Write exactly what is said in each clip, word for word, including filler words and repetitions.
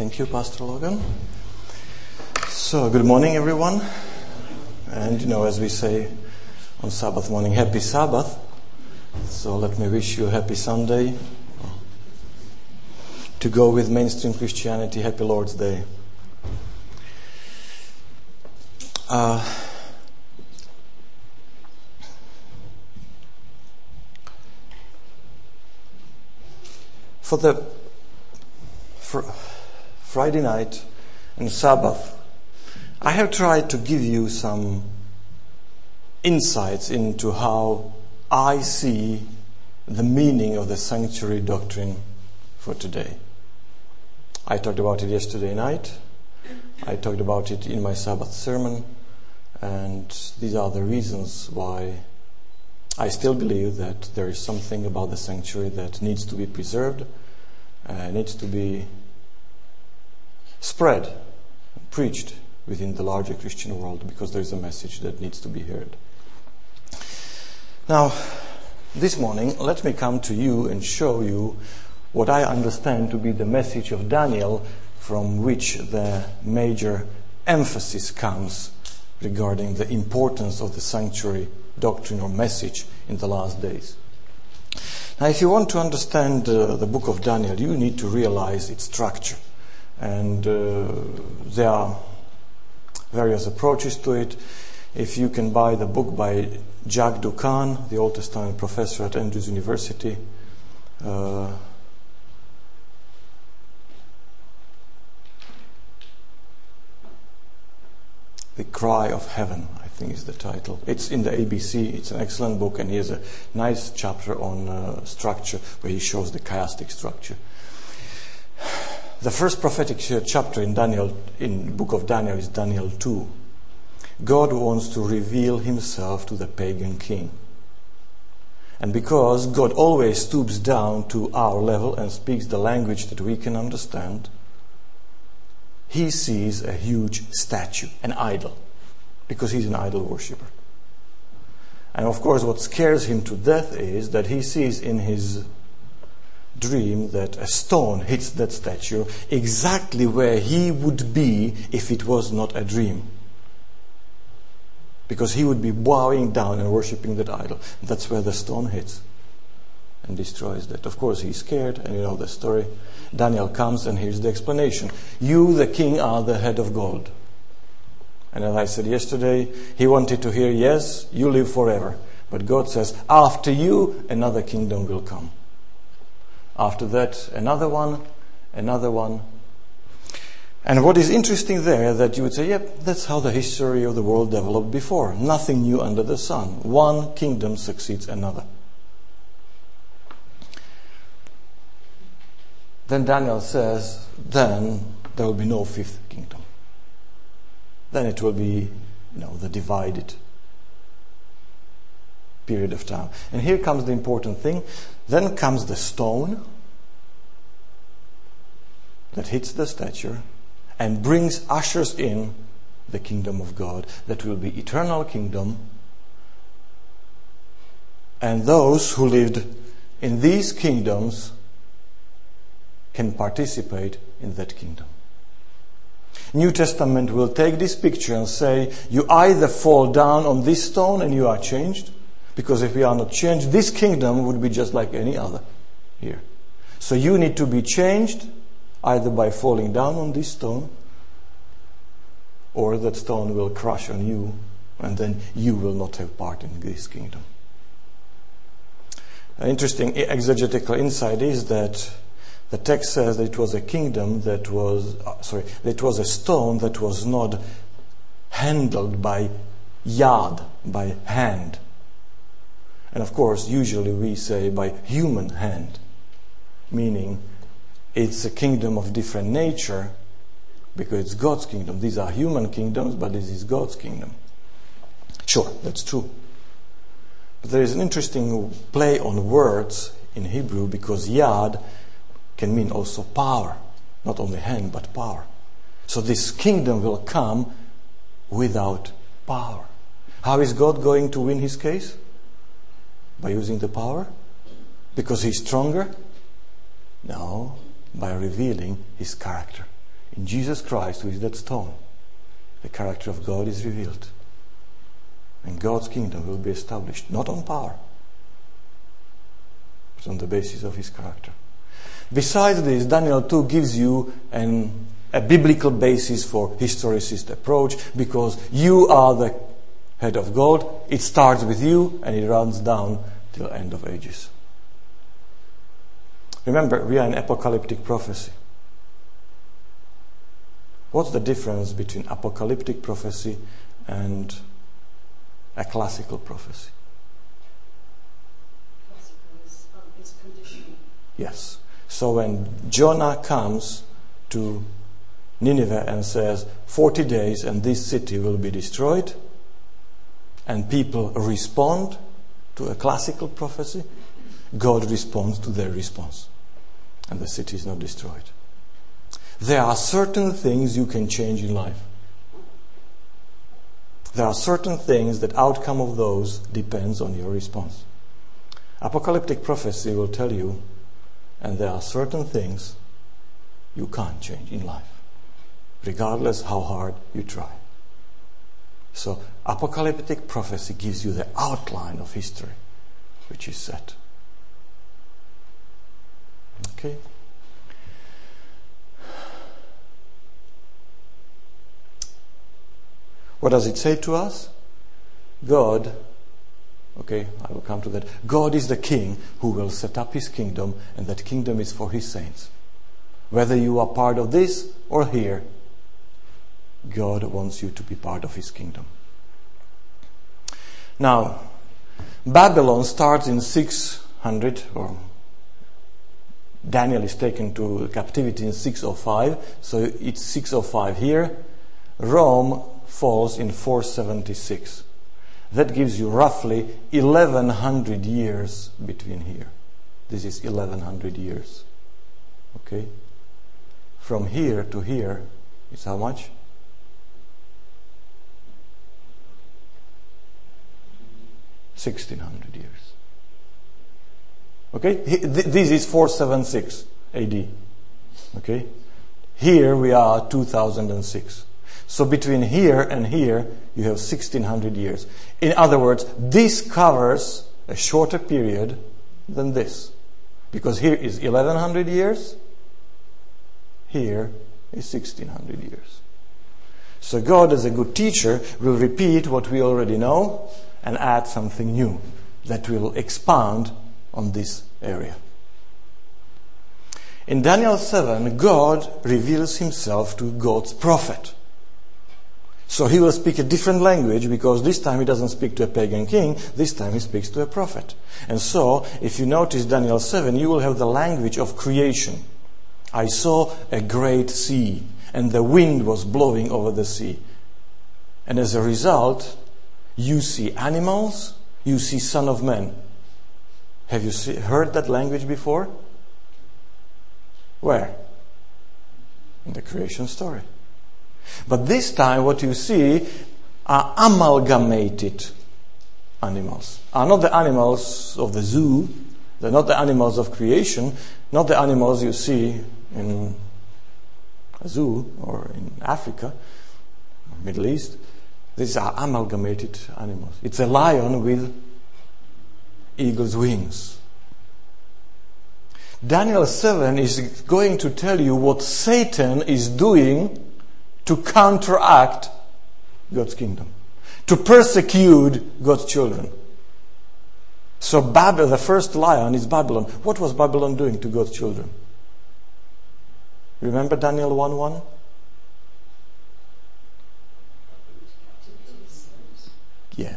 Thank you, Pastor Logan. So, good morning, everyone. And, you know, as we say on Sabbath morning, happy Sabbath. So let me wish you a happy Sunday. To go with mainstream Christianity, happy Lord's Day. Uh, for the for Friday night and Sabbath, I have tried to give you some insights into how I see the meaning of the sanctuary doctrine for today. I talked about it yesterday night. I talked about it in my Sabbath sermon. And these are the reasons why I still believe that there is something about the sanctuary that needs to be preserved, uh, needs to be spread, preached within the larger Christian world, because there is a message that needs to be heard. Now, this morning, let me come to you and show you what I understand to be the message of Daniel, from which the major emphasis comes regarding the importance of the sanctuary doctrine or message in the last days. Now, if you want to understand uh, the book of Daniel, you need to realize its structure. And uh, there are various approaches to it. If you can buy the book by Jack Dukan, the Old Testament professor at Andrews University, uh, The Cry of Heaven, I think is the title. It's in the A B C. It's an excellent book, and he has a nice chapter on uh, structure where he shows the chiastic structure. The first prophetic chapter in Daniel, in the book of Daniel, is Daniel two. God wants to reveal himself to the pagan king. And because God always stoops down to our level and speaks the language that we can understand, he sees a huge statue, an idol, because he's an idol worshipper. And of course, what scares him to death is that he sees in his dream that a stone hits that statue exactly where he would be if it was not a dream. Because he would be bowing down and worshipping that idol. That's where the stone hits and destroys that. Of course, he's scared, and you know the story. Daniel comes, and here's the explanation. You, the king, are the head of gold. And as I said yesterday, he wanted to hear, yes, you live forever. But God says, after you, another kingdom will come. After that, another one, another one. And what is interesting there, that you would say, yep, that's how the history of the world developed before. Nothing new under the sun. One kingdom succeeds another. Then Daniel says, then there will be no fifth kingdom. Then it will be, you know, the divided period of time. And here comes the important thing. Then comes the stone that hits the statue and brings, ushers in the kingdom of God. That will be eternal kingdom. And those who lived in these kingdoms can participate in that kingdom. New Testament will take this picture and say, you either fall down on this stone and you are changed, because if we are not changed, this kingdom would be just like any other here. So you need to be changed either by falling down on this stone, or that stone will crush on you, and then you will not have part in this kingdom. An interesting exegetical insight is that the text says that it was a kingdom that was, uh, sorry, that it was a stone that was not handled by yad, by hand. And of course, usually we say by human hand, meaning it's a kingdom of different nature, because it's God's kingdom. These are human kingdoms, but this is God's kingdom. Sure, that's true. But there is an interesting play on words in Hebrew, because yad can mean also power. Not only hand, but power. So this kingdom will come without power. How is God going to win his case? By using the power? Because he's stronger? No, by revealing his character. In Jesus Christ, who is that stone, the character of God is revealed. And God's kingdom will be established, not on power, but on the basis of His character. Besides this, Daniel two gives you an, a biblical basis for historicist approach, because you are the head of God. It starts with you and it runs down till end of ages. Remember, we are in apocalyptic prophecy. What's the difference between apocalyptic prophecy and a classical prophecy? Classical is, um, is conditional. Yes. So when Jonah comes to Nineveh and says, forty days and this city will be destroyed, and people respond to a classical prophecy, God responds to their response, and the city is not destroyed. There are certain things you can change in life. There are certain things that outcome of those depends on your response. Apocalyptic prophecy will tell you, and there are certain things you can't change in life, regardless how hard you try. So apocalyptic prophecy gives you the outline of history, which is set. Okay? What does it say to us? God, okay, I will come to that. God is the king who will set up his kingdom, and that kingdom is for his saints. Whether you are part of this or here, God wants you to be part of his kingdom. Now, Babylon starts in six hundred, or Daniel is taken to captivity in six oh five, so it's six oh five here. Rome falls in four seventy-six. That gives you roughly eleven hundred years between here. This is eleven hundred years. Okay? From here to here is how much? sixteen hundred years. Okay? This is four seventy-six A D. Okay? Here we are two thousand six. So between here and here, you have sixteen hundred years. In other words, this covers a shorter period than this. Because here is eleven hundred years, here is sixteen hundred years. So God, as a good teacher, will repeat what we already know and add something new that will expand on this area. In Daniel seven, God reveals himself to God's prophet. So he will speak a different language, because this time he doesn't speak to a pagan king, this time he speaks to a prophet. And so, if you notice Daniel seven, you will have the language of creation. I saw a great sea, and the wind was blowing over the sea. And as a result, you see animals, you see Son of Man. Have you see, heard that language before? Where? In the creation story. But this time what you see are amalgamated animals. Are not the animals of the zoo, they're not the animals of creation, not the animals you see in a zoo or in Africa, or Middle East. These are amalgamated animals. It's a lion with eagle's wings. Daniel seven is going to tell you what Satan is doing to counteract God's kingdom, to persecute God's children. So Babel, the first lion, is Babylon. What was Babylon doing to God's children? Remember Daniel one one? Yeah.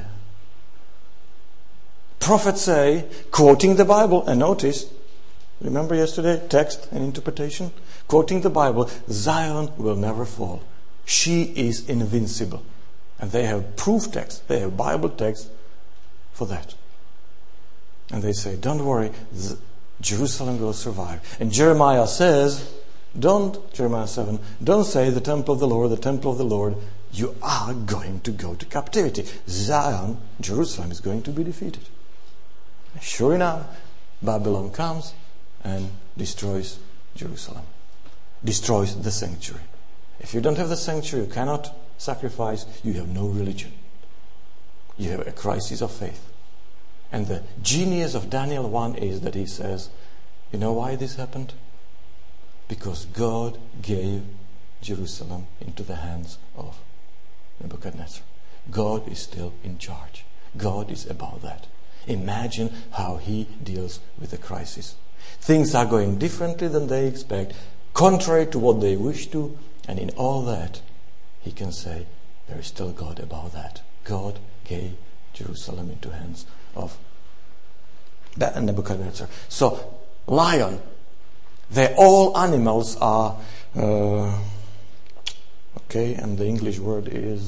Prophets say, quoting the Bible, and notice, remember yesterday, text and interpretation? Quoting the Bible, Zion will never fall. She is invincible. And they have proof text, they have Bible text for that. And they say, don't worry, Jerusalem will survive. And Jeremiah says, don't, Jeremiah seven, don't say the temple of the Lord, the temple of the Lord. You are going to go to captivity. Zion, Jerusalem, is going to be defeated. And sure enough, Babylon comes and destroys Jerusalem. Destroys the sanctuary. If you don't have the sanctuary, you cannot sacrifice, you have no religion. You have a crisis of faith. And the genius of Daniel one is that he says, you know why this happened? Because God gave Jerusalem into the hands of Nebuchadnezzar. God is still in charge. God is about that. Imagine how he deals with the crisis. Things are going differently than they expect, contrary to what they wish to, and in all that, he can say, there is still God about that. God gave Jerusalem into hands of Nebuchadnezzar. So, lion, they all animals are, uh, okay, and the English word is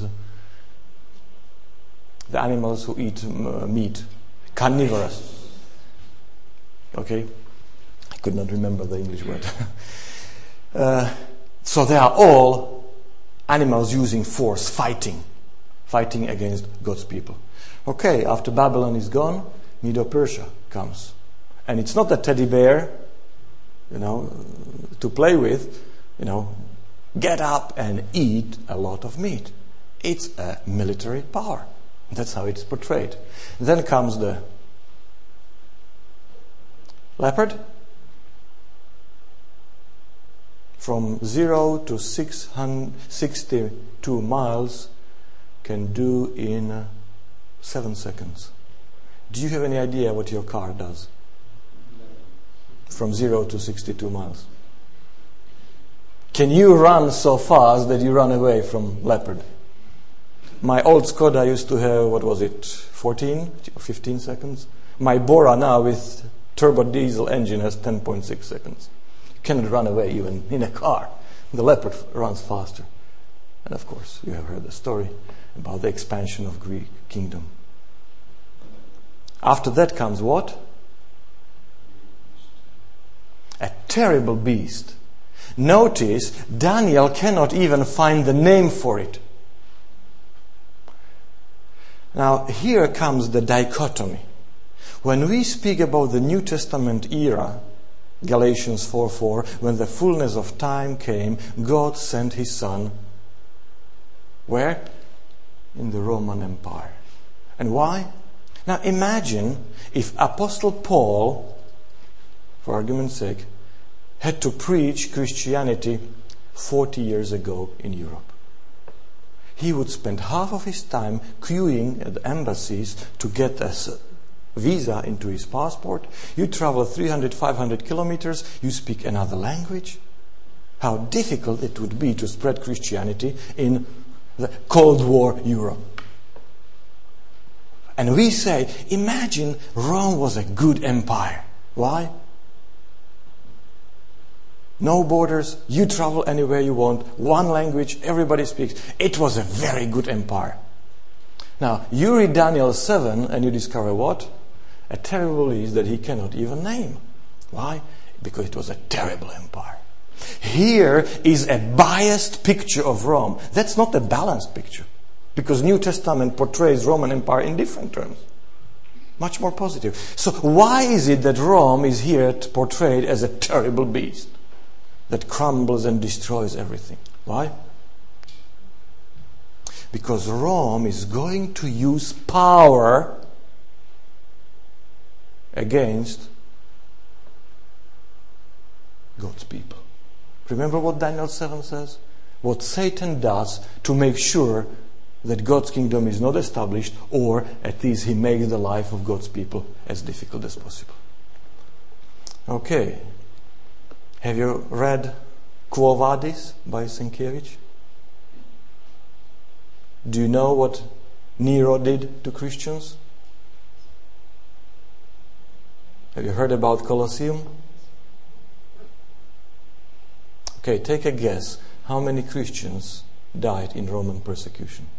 the animals who eat uh, meat, carnivorous. Okay, I could not remember the English word. uh, so they are all animals using force, fighting, fighting against God's people. Okay, after Babylon is gone, Medo-Persia comes. And it's not a teddy bear, you know, to play with, you know, get up and eat a lot of meat. It's a military power. That's how it's portrayed. Then comes the leopard. From zero to six hundred sixty-two miles can do in uh, seven seconds. Do you have any idea what your car does? From zero to sixty-two miles. Can you run so fast that you run away from leopard? My old Skoda used to have, what was it, fourteen or fifteen seconds? My Bora now with turbo diesel engine has ten point six seconds. You cannot run away even in a car. The leopard runs faster. And of course, you have heard the story about the expansion of Greek kingdom. After that comes what? A terrible beast. Notice, Daniel cannot even find the name for it. Now, here comes the dichotomy. When we speak about the New Testament era, Galatians four four, when the fullness of time came, God sent His Son. Where? In the Roman Empire. And why? Now imagine if Apostle Paul, for argument's sake, had to preach Christianity forty years ago in Europe. He would spend half of his time queuing at the embassies to get a visa into his passport. You travel three hundred, five hundred kilometers, you speak another language. How difficult it would be to spread Christianity in the Cold War Europe. And we say, imagine Rome was a good empire. Why? No borders, you travel anywhere you want, one language, everybody speaks. It was a very good empire. Now, you read Daniel seven and you discover what? A terrible beast that he cannot even name. Why? Because it was a terrible empire. Here is a biased picture of Rome. That's not a balanced picture. Because New Testament portrays Roman Empire in different terms. Much more positive. So why is it that Rome is here portrayed as a terrible beast that crumbles and destroys everything? Why? Because Rome is going to use power against God's people. Remember what Daniel seven says? What Satan does to make sure that God's kingdom is not established, or at least he makes the life of God's people as difficult as possible. Okay. Have you read Quo Vadis by Sienkiewicz? Do you know what Nero did to Christians? Have you heard about Colosseum? Okay, take a guess. How many Christians died in Roman persecution?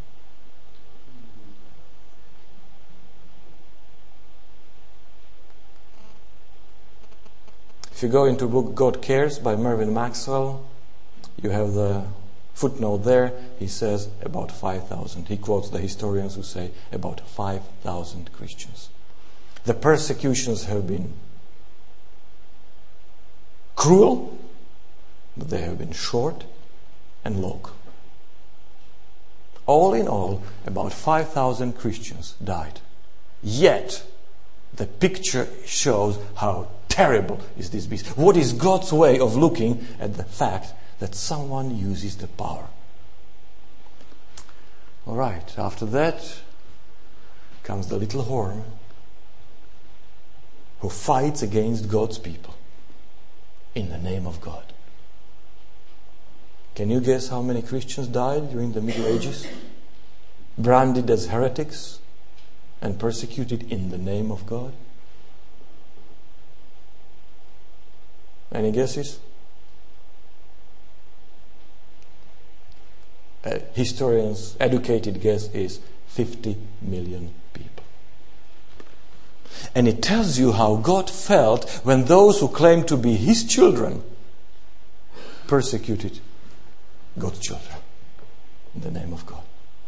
If you go into book God Cares by Mervyn Maxwell, you have the footnote there. He says about five thousand. He quotes the historians who say about five thousand Christians. The persecutions have been cruel, but they have been short and log. All in all, about five thousand Christians died. Yet, the picture shows how terrible is this beast. What is God's way of looking at the fact that someone uses the power? All right, after that comes the little horn who fights against God's people in the name of God. Can you guess how many Christians died during the Middle Ages? Branded as heretics and persecuted in the name of God? Any guesses? A historian's educated guess is fifty million people. And it tells you how God felt when those who claimed to be His children persecuted God's children in the name of God.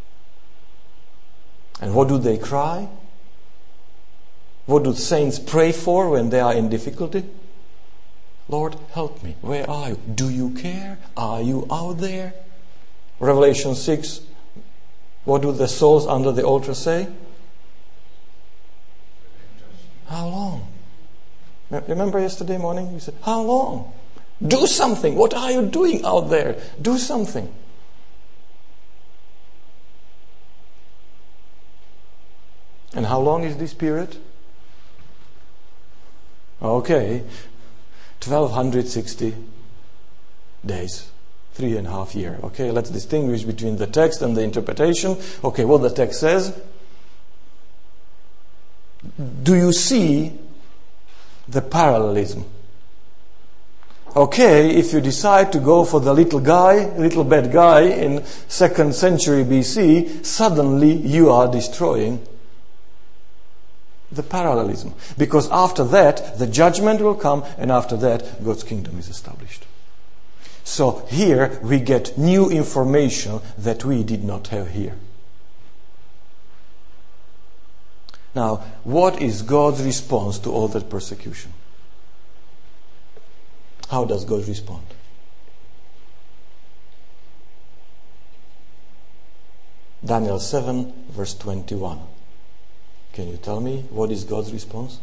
And what do they cry? What do saints pray for when they are in difficulty? Lord, help me. Where are you? Do you care? Are you out there? Revelation six, what do the souls under the altar say? How long? Remember yesterday morning? We said, how long? Do something. What are you doing out there? Do something. And how long is this period? Okay, twelve sixty days. Three and a half year. Okay, let's distinguish between the text and the interpretation. Okay, what the text says. Do you see the parallelism? Okay, if you decide to go for the little guy, little bad guy in second century B C, suddenly you are destroying the parallelism. Because after that, the judgment will come, and after that, God's kingdom is established. So here we get new information that we did not have here. Now, what is God's response to all that persecution? How does God respond? Daniel seven, verse twenty-one. Can you tell me what is God's response?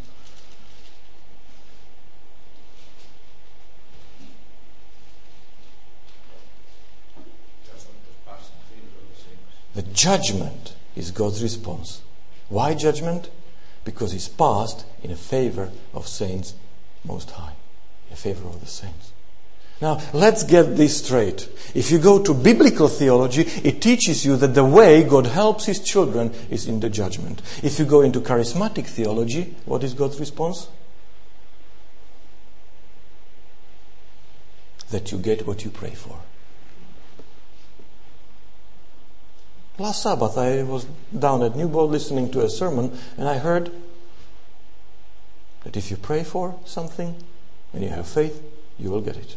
The judgment is God's response. Why judgment? Because it's passed in favor of saints most high. In favor of the saints. Now, let's get this straight. If you go to biblical theology, it teaches you that the way God helps His children is in the judgment. If you go into charismatic theology, what is God's response? That you get what you pray for. Last Sabbath I was down at Newbold listening to a sermon, and I heard that if you pray for something and you have faith, you will get it.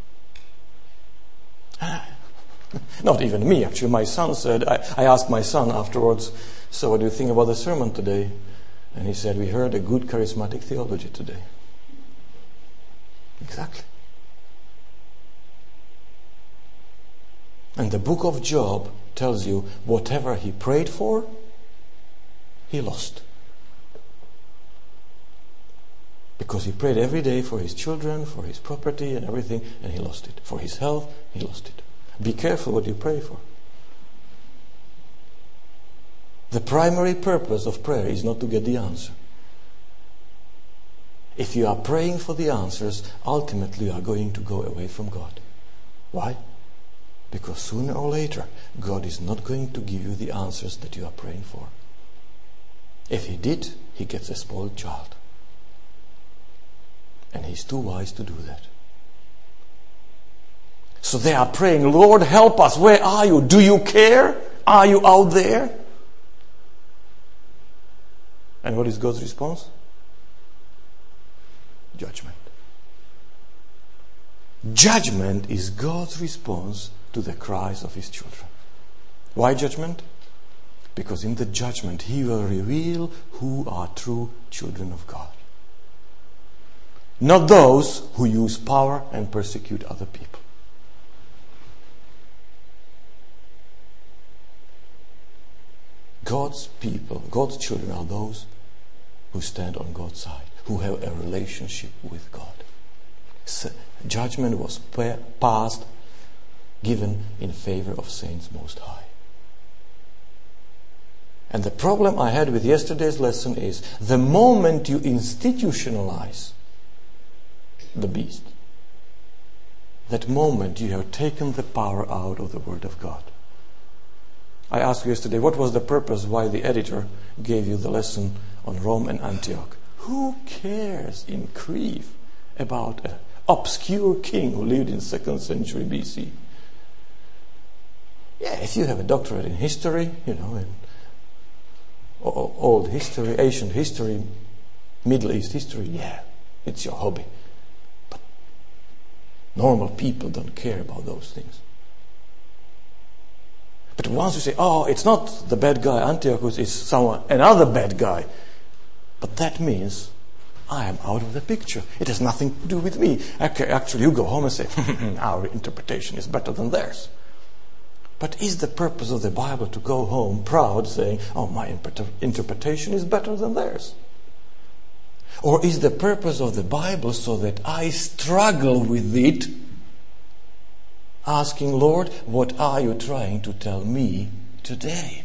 Not even me, actually. My son said, I, I asked my son afterwards, so what do you think about the sermon today? And he said, we heard a good charismatic theology today. Exactly. And the book of Job tells you whatever he prayed for, he lost. Because he prayed every day for his children, for his property and everything, and he lost it. For his health, he lost it. Be careful what you pray for. The primary purpose of prayer is not to get the answer. If you are praying for the answers, ultimately you are going to go away from God. Why? Because sooner or later, God is not going to give you the answers that you are praying for. If He did, He gets a spoiled child. And He's too wise to do that. So they are praying, Lord, help us. Where are you? Do you care? Are you out there? And what is God's response? Judgment. Judgment is God's response to the cries of His children. Why judgment? Because in the judgment He will reveal who are true children of God. Not those who use power and persecute other people. God's people, God's children are those who stand on God's side, who have a relationship with God. So, judgment was pa- passed, given in favor of saints most high. And the problem I had with yesterday's lesson is the moment you institutionalize the beast, that moment you have taken the power out of the Word of God. I asked you yesterday, what was the purpose why the editor gave you the lesson on Rome and Antioch? Who cares in Crete about an obscure king who lived in second century B C? Yeah, if you have a doctorate in history, you know, in old history, ancient history, Middle East history, yeah, it's your hobby. But normal people don't care about those things. But once you say, oh, it's not the bad guy Antiochus, it's someone, another bad guy. But that means I am out of the picture. It has nothing to do with me. Okay, actually, you go home and say, our interpretation is better than theirs. But is the purpose of the Bible to go home proud saying, oh, my interpretation is better than theirs? Or is the purpose of the Bible so that I struggle with it, asking, Lord, what are you trying to tell me today?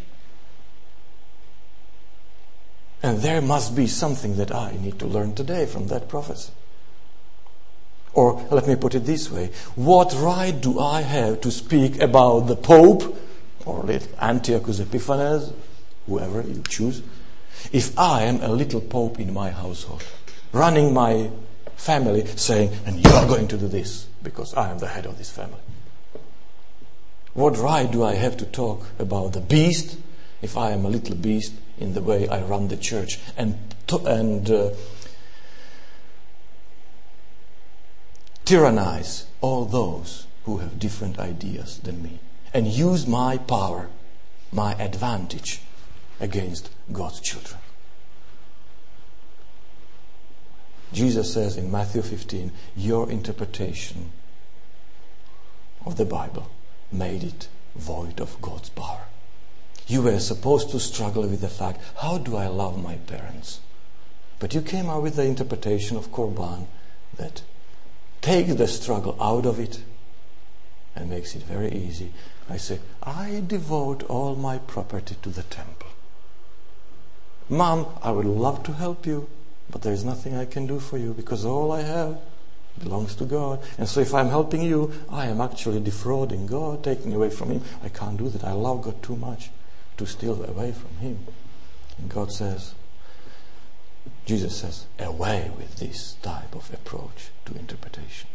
And there must be something that I need to learn today from that prophecy. Or let me put it this way, what right do I have to speak about the Pope, or Antiochus Epiphanes, whoever you choose, if I am a little Pope in my household, running my family saying, and you are going to do this, because I am the head of this family? What right do I have to talk about the beast if I am a little beast in the way I run the church and to, and uh, tyrannize all those who have different ideas than me and use my power, my advantage against God's children? Jesus says in Matthew fifteen, your interpretation of the Bible made it void of God's power. You were supposed to struggle with the fact, how do I love my parents? But you came out with the interpretation of Korban that takes the struggle out of it and makes it very easy. I say, I devote all my property to the temple. Mom, I would love to help you, but there is nothing I can do for you because all I have belongs to God. And so if I'm helping you, I am actually defrauding God, taking away from Him. I can't do that. I love God too much to steal away from Him. And God says, Jesus says, away with this type of approach to interpretation.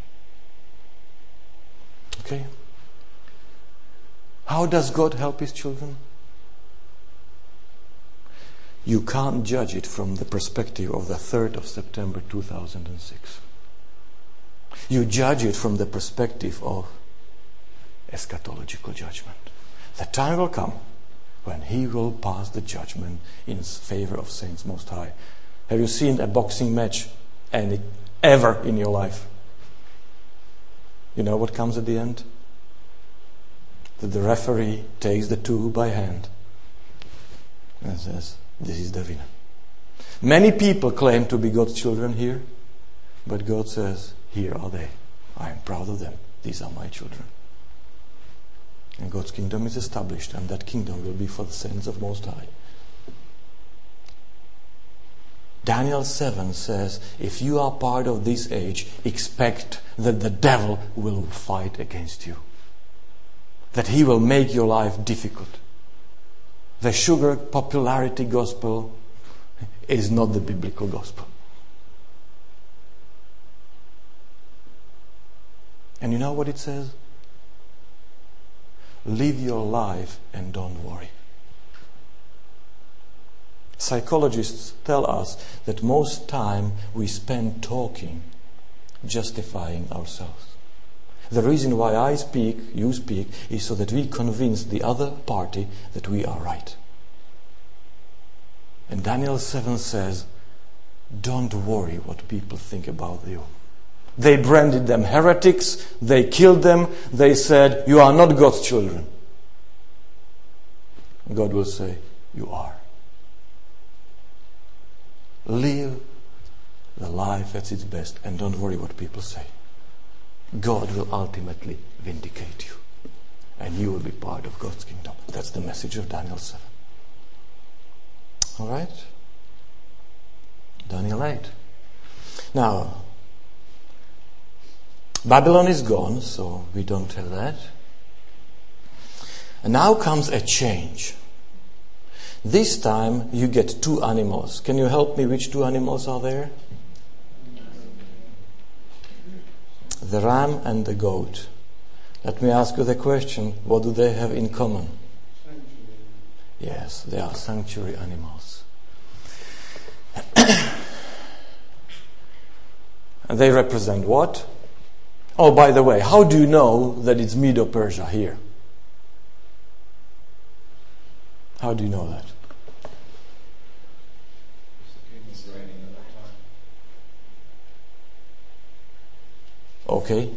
Okay? How does God help His children? You can't judge it from the perspective of the third of September two thousand six. You judge it from the perspective of eschatological judgment. The time will come when He will pass the judgment in favor of saints most high. Have you seen a boxing match any ever in your life? You know what comes at the end? That the referee takes the two by hand and says, this is the winner. Many people claim to be God's children here, but God says, here are they. I am proud of them. These are my children. And God's kingdom is established, and that kingdom will be for the saints of Most High. Daniel seven says, if you are part of this age, expect that the devil will fight against you. That he will make your life difficult. The sugar popularity gospel is not the biblical gospel. And you know what it says? Live your life and don't worry. Psychologists tell us that most time we spend talking, justifying ourselves. The reason why I speak, you speak, is so that we convince the other party that we are right. And Daniel seven says, don't worry what people think about you. They branded them heretics, they killed them, they said, you are not God's children. God will say, you are. Live the life at its best and don't worry what people say. God will ultimately vindicate you and you will be part of God's kingdom. That's the message of Daniel seven. All right? Daniel eight. Now, Babylon is gone, so we don't have that. And now comes a change. This time you get two animals. Can you help me? Which two animals are there? The ram and the goat. Let me ask you the question, what do they have in common? Sanctuary. Yes, they are sanctuary animals. And they represent what? Oh, by the way, how do you know that it's Medo-Persia here? How do you know that? Okay.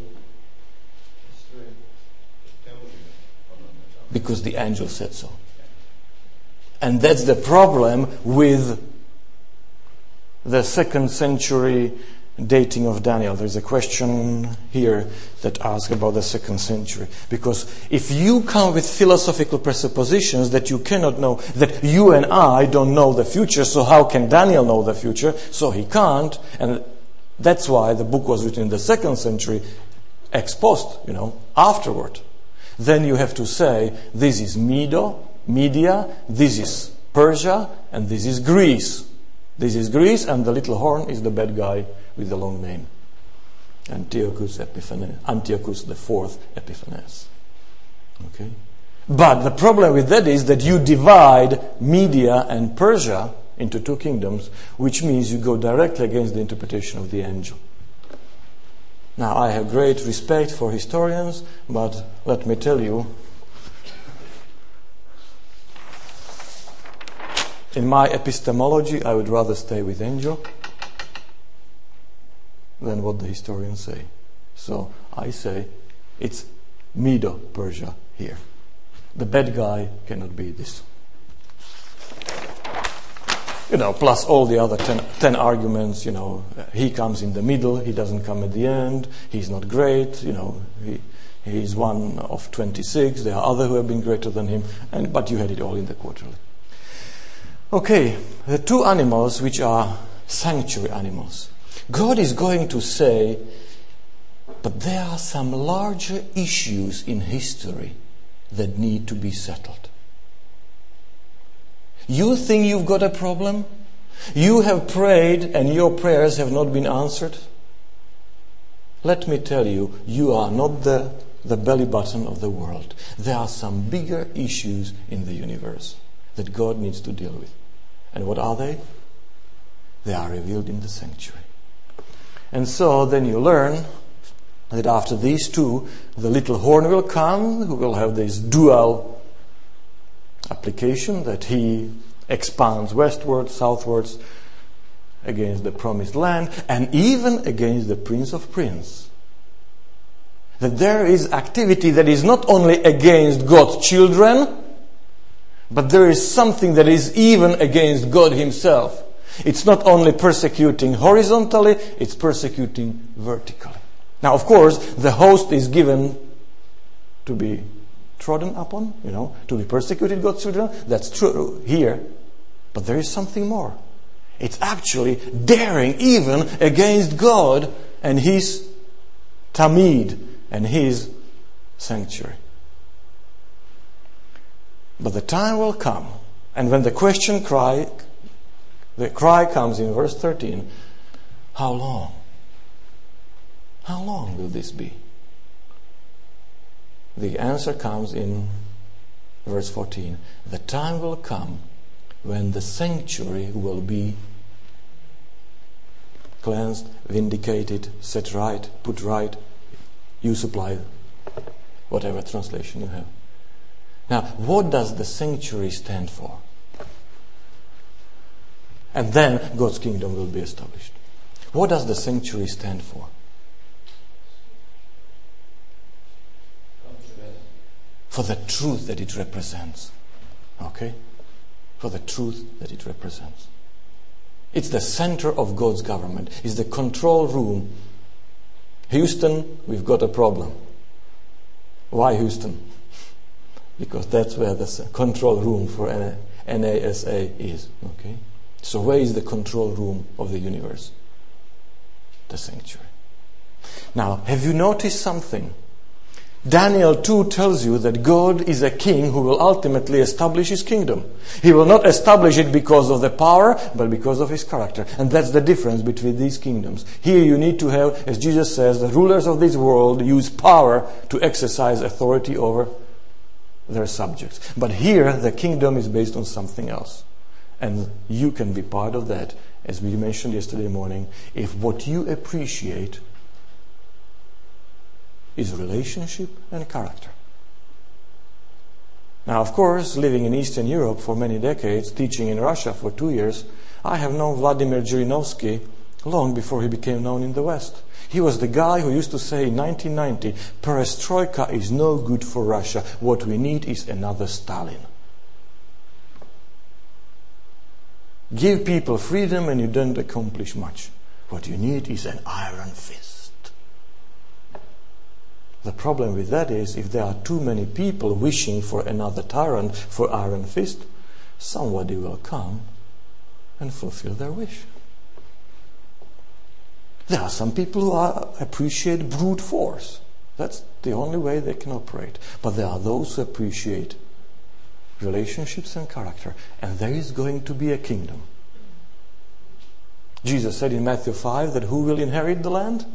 Because the angel said so. And that's the problem with the second century dating of Daniel. There's a question here that asks about the second century. Because if you come with philosophical presuppositions that you cannot know, that you and I don't know the future, so how can Daniel know the future? So he can't. And that's why the book was written in the second century, ex post, you know, afterward. Then you have to say, this is Medo, Media, this is Persia, and this is Greece. This is Greece, and the little horn is the bad guy with the long name. Antiochus Epiphanes, Antiochus the fourth Epiphanes. Okay? But the problem with that is that you divide Media and Persia into two kingdoms, which means you go directly against the interpretation of the angel. Now, I have great respect for historians, but let me tell you, in my epistemology, I would rather stay with angel than what the historians say. So I say it's Medo-Persia here. The bad guy cannot be this. You know, plus all the other ten, ten arguments, you know, he comes in the middle, he doesn't come at the end, he's not great, you know, he he's one of twenty-six, there are others who have been greater than him, and but you had it all in the quarterly. Okay, the two animals which are sanctuary animals. God is going to say, but there are some larger issues in history that need to be settled. You think you've got a problem? You have prayed and your prayers have not been answered? Let me tell you, you are not the, the belly button of the world. There are some bigger issues in the universe that God needs to deal with. And what are they? They are revealed in the sanctuary. And so then you learn that after these two, the little horn will come, who will have this dual application, that he expands westwards, southwards, against the promised land, and even against the Prince of Princes. That there is activity that is not only against God's children, but there is something that is even against God himself. It's not only persecuting horizontally, it's persecuting vertically. Now, of course, the host is given to be trodden upon, you know, to be persecuted, God's children. That's true here. But there is something more. It's actually daring even against God and his Tamid and his sanctuary. But the time will come, and when the question cry, the cry comes in verse thirteen, how long? How long will this be? The answer comes in verse fourteen. The time will come when the sanctuary will be cleansed, vindicated, set right, put right. You supply whatever translation you have. Now, what does the sanctuary stand for? And then God's kingdom will be established. What does the sanctuary stand for? For the truth that it represents. Okay? for the truth that it represents. It's the center of God's government. It's the control room. Houston, we've got a problem. Why Houston? Because that's where the control room for NASA is. Okay? So where is the control room of the universe? The sanctuary. Now, have you noticed something? Daniel two tells you that God is a king who will ultimately establish his kingdom. He will not establish it because of the power, but because of his character. And that's the difference between these kingdoms. Here you need to have, as Jesus says, the rulers of this world use power to exercise authority over their subjects. But here the kingdom is based on something else. And you can be part of that, as we mentioned yesterday morning, if what you appreciate is relationship and character. Now, of course, living in Eastern Europe for many decades, teaching in Russia for two years, I have known Vladimir Zhirinovsky long before he became known in the West. He was the guy who used to say in nineteen ninety, perestroika is no good for Russia. What we need is another Stalin. Give people freedom and you don't accomplish much. What you need is an iron fist. The problem with that is, if there are too many people wishing for another tyrant, for iron fist, somebody will come and fulfill their wish. There are some people who are, appreciate brute force. That's the only way they can operate. But there are those who appreciate relationships and character. And there is going to be a kingdom. Jesus said in Matthew five that who will inherit the land?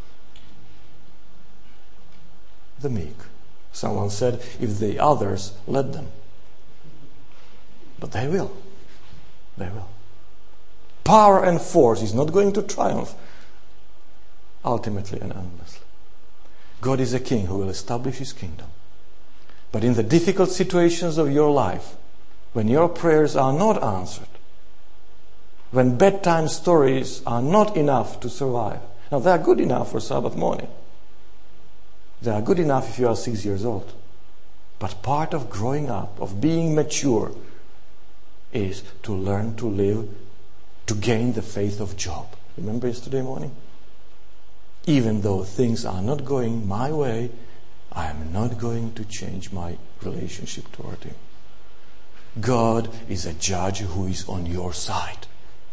The meek. Someone said, if the others, let them. But they will. They will. Power and force is not going to triumph ultimately and endlessly. God is a king who will establish his kingdom. But in the difficult situations of your life, when your prayers are not answered, when bedtime stories are not enough to survive. Now, they are good enough for Sabbath morning. They are good enough if you are six years old. But part of growing up, of being mature, is to learn to live, to gain the faith of Job. Remember yesterday morning? Even though things are not going my way, I am not going to change my relationship toward him. God is a judge who is on your side.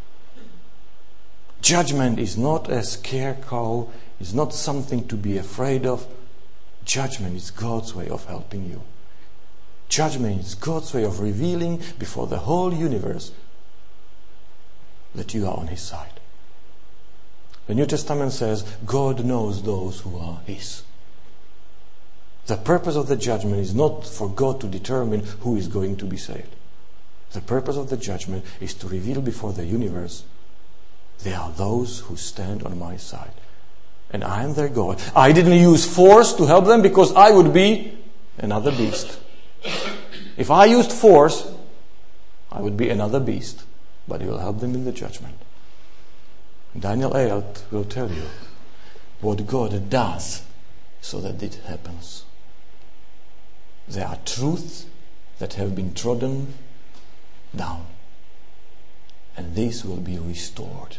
Judgment is not a scarecrow, is not something to be afraid of. Judgment is God's way of helping you. Judgment is God's way of revealing before the whole universe that you are on his side. The New Testament says God knows those who are his. The purpose of the judgment is not for God to determine who is going to be saved. The purpose of the judgment is to reveal before the universe, there are those who stand on my side. And I am their God. I didn't use force to help them because I would be another beast. If I used force, I would be another beast. But he will help them in the judgment. Daniel eight will tell you what God does so that it happens. There are truths that have been trodden down. And these will be restored.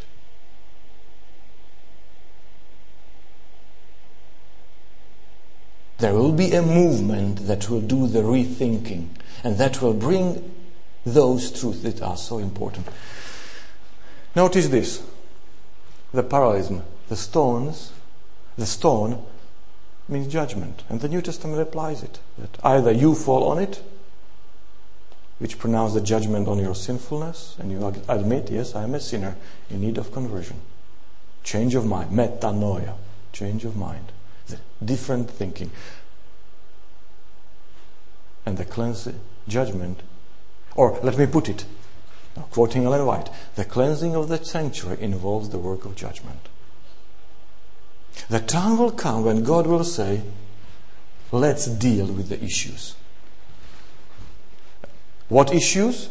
There will be a movement that will do the rethinking, and that will bring those truths that are so important. Notice this. The parallelism. The stones, the stone means judgment. And the New Testament applies it. That either you fall on it, which pronounce the judgment on your sinfulness, and you admit, yes, I am a sinner in need of conversion. Change of mind. Metanoia. Change of mind. The different thinking. And the cleansing, judgment, or let me put it, quoting Ellen White, the cleansing of the sanctuary involves the work of judgment. The time will come when God will say, let's deal with the issues. What issues?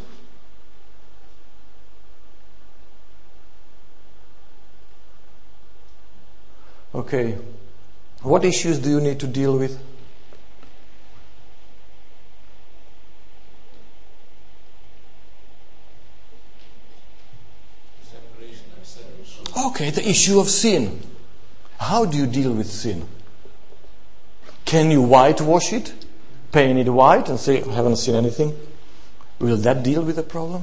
Okay, what issues do you need to deal with? Okay, the issue of sin. How do you deal with sin? Can you whitewash it? Paint it white and say, I haven't seen anything? Will that deal with the problem?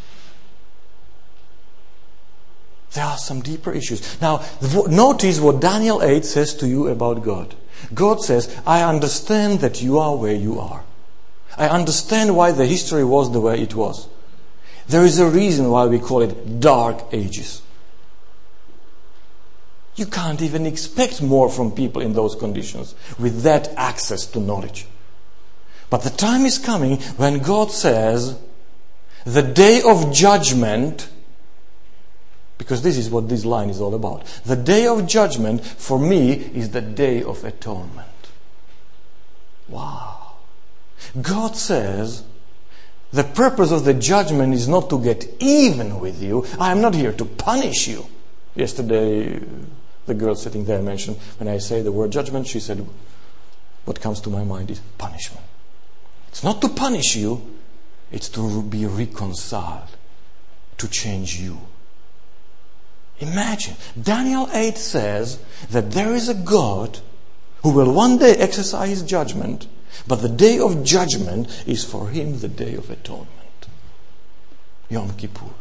There are some deeper issues. Now, notice what Daniel eight says to you about God. God says, I understand that you are where you are. I understand why the history was the way it was. There is a reason why we call it dark ages. You can't even expect more from people in those conditions with that access to knowledge. But the time is coming when God says, the day of judgment, because this is what this line is all about. The day of judgment for me is the day of atonement. Wow. God says, the purpose of the judgment is not to get even with you. I am not here to punish you. Yesterday, the girl sitting there mentioned, when I say the word judgment, she said, what comes to my mind is punishment. It's not to punish you, it's to be reconciled, to change you. Imagine, Daniel eight says that there is a God who will one day exercise judgment, but the day of judgment is for him the day of atonement. Yom Kippur.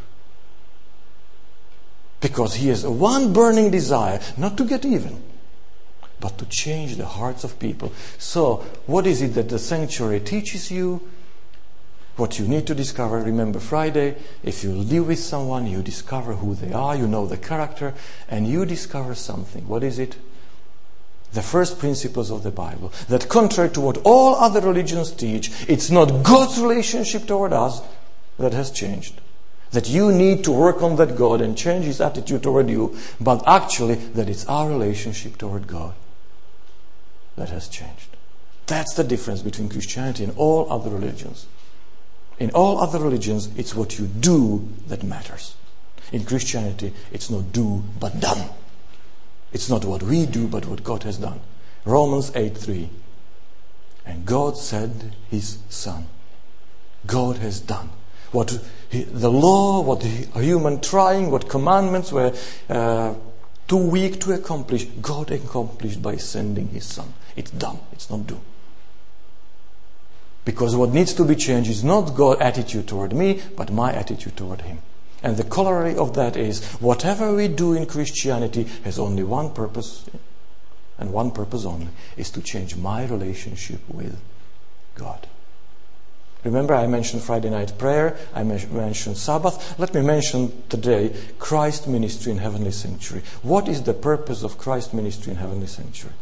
Because he has a one burning desire, not to get even, but to change the hearts of people. So, what is it that the sanctuary teaches you? What you need to discover, remember Friday, if you live with someone, you discover who they are, you know the character, and you discover something. What is it? The first principles of the Bible. That contrary to what all other religions teach, it's not God's relationship toward us that has changed. That you need to work on that God and change his attitude toward you, but actually that it's our relationship toward God that has changed. That's the difference between Christianity and all other religions. In all other religions, it's what you do that matters. In Christianity, it's not do but done. It's not what we do but what God has done. Romans eight three. And God sent his Son. God has done. What he, the law, what the human trying, what commandments were uh, too weak to accomplish, God accomplished by sending his Son. It's done. It's not do. Because what needs to be changed is not God's attitude toward me, but my attitude toward him. And the corollary of that is, whatever we do in Christianity has only one purpose, and one purpose only, is to change my relationship with God. Remember, I mentioned Friday night prayer, I mentioned Sabbath. Let me mention today Christ ministry in Heavenly Sanctuary. What is the purpose of Christ ministry in Heavenly Sanctuary?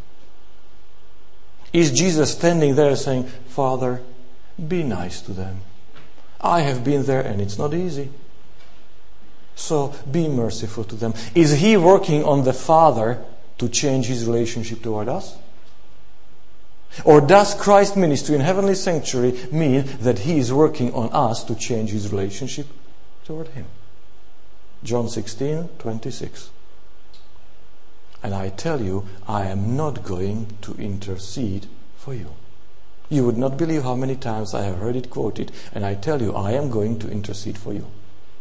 Is Jesus standing there saying, Father, be nice to them. I have been there and it's not easy. So be merciful to them. Is he working on the Father to change his relationship toward us? Or does Christ ministry in Heavenly Sanctuary mean that he is working on us to change his relationship toward him? John sixteen twenty-six. And I tell you, I am not going to intercede for you. You would not believe how many times I have heard it quoted, and I tell you, I am going to intercede for you.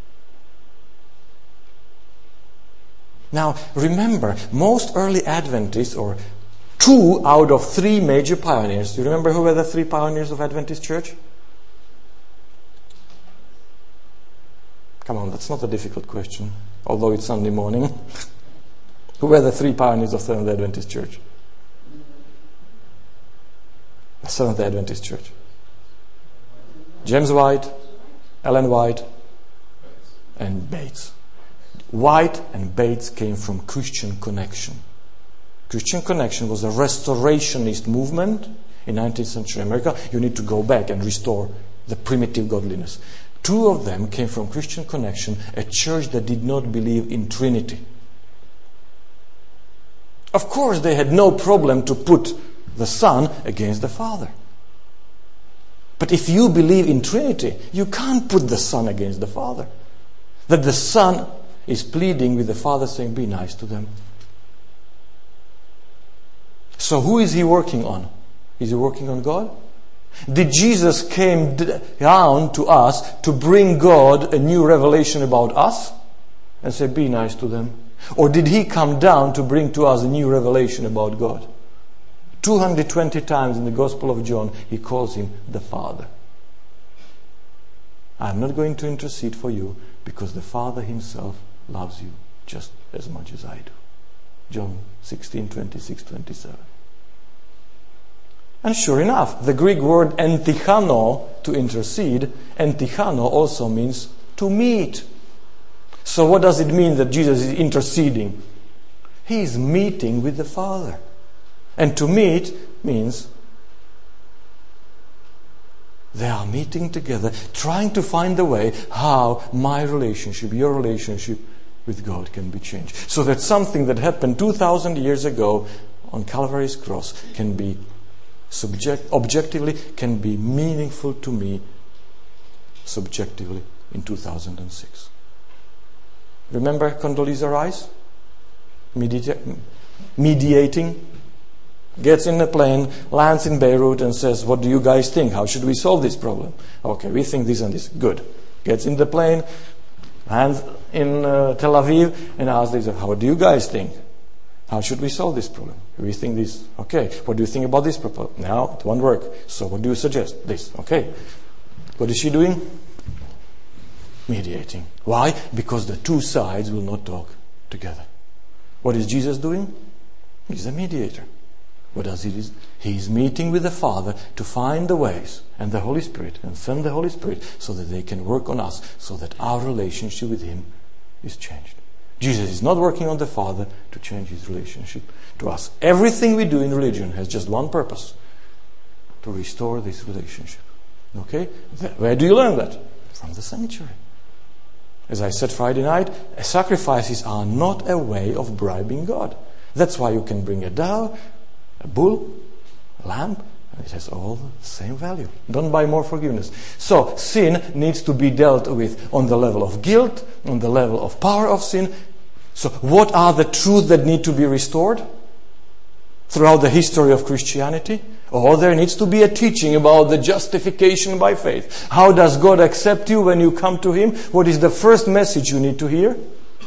Now, remember, most early Adventists, or two out of three major pioneers, do you remember who were the three pioneers of Adventist Church? Come on, that's not a difficult question, although it's Sunday morning. Who were the three pioneers of Seventh-day Adventist Church? The Seventh-day Adventist Church. James White, Ellen White, and Bates. White and Bates came from Christian Connection. Christian Connection was a restorationist movement in nineteenth century America. You need to go back and restore the primitive godliness. Two of them came from Christian Connection, a church that did not believe in Trinity. Of course, they had no problem to put the Son against the Father. But if you believe in Trinity, you can't put the Son against the Father. That the Son is pleading with the Father saying, be nice to them. So who is he working on? Is he working on God? Did Jesus came down to us to bring God a new revelation about us? And say, be nice to them. Or did he come down to bring to us a new revelation about God? two hundred twenty times in the Gospel of John, he calls him the Father. I'm not going to intercede for you because the Father himself loves you just as much as I do. John sixteen, twenty-six, twenty-seven. And sure enough, the Greek word entichano, to intercede, entichano also means to meet. So what does it mean that Jesus is interceding? He is meeting with the Father. And to meet means they are meeting together, trying to find the way how my relationship, your relationship with God can be changed. So that something that happened two thousand years ago on Calvary's cross can be subject, objectively, can be meaningful to me subjectively in two thousand six. Remember Condoleezza Rice? Medita- mediating? Gets in a plane, lands in Beirut and says, what do you guys think? How should we solve this problem? Okay, we think this and this. Good. Gets in the plane, lands in uh, Tel Aviv and asks this, how do you guys think? How should we solve this problem? We think this. Okay. What do you think about this proposal? Now, it won't work. So what do you suggest? This. Okay. What is she doing? Mediating. Why? Because the two sides will not talk together. What is Jesus doing? He's a mediator. What does he do? He is meeting with the Father to find the ways and the Holy Spirit and send the Holy Spirit so that they can work on us so that our relationship with Him is changed. Jesus is not working on the Father to change His relationship to us. Everything we do in religion has just one purpose: to restore this relationship. Okay? Where do you learn that? From the sanctuary. As I said Friday night, sacrifices are not a way of bribing God. That's why you can bring a dove, a bull, a lamb, and it has all the same value. Don't buy more forgiveness. So, sin needs to be dealt with on the level of guilt, on the level of power of sin. So, what are the truths that need to be restored throughout the history of Christianity? Or there needs to be a teaching about the justification by faith. How does God accept you when you come to Him? What is the first message you need to hear?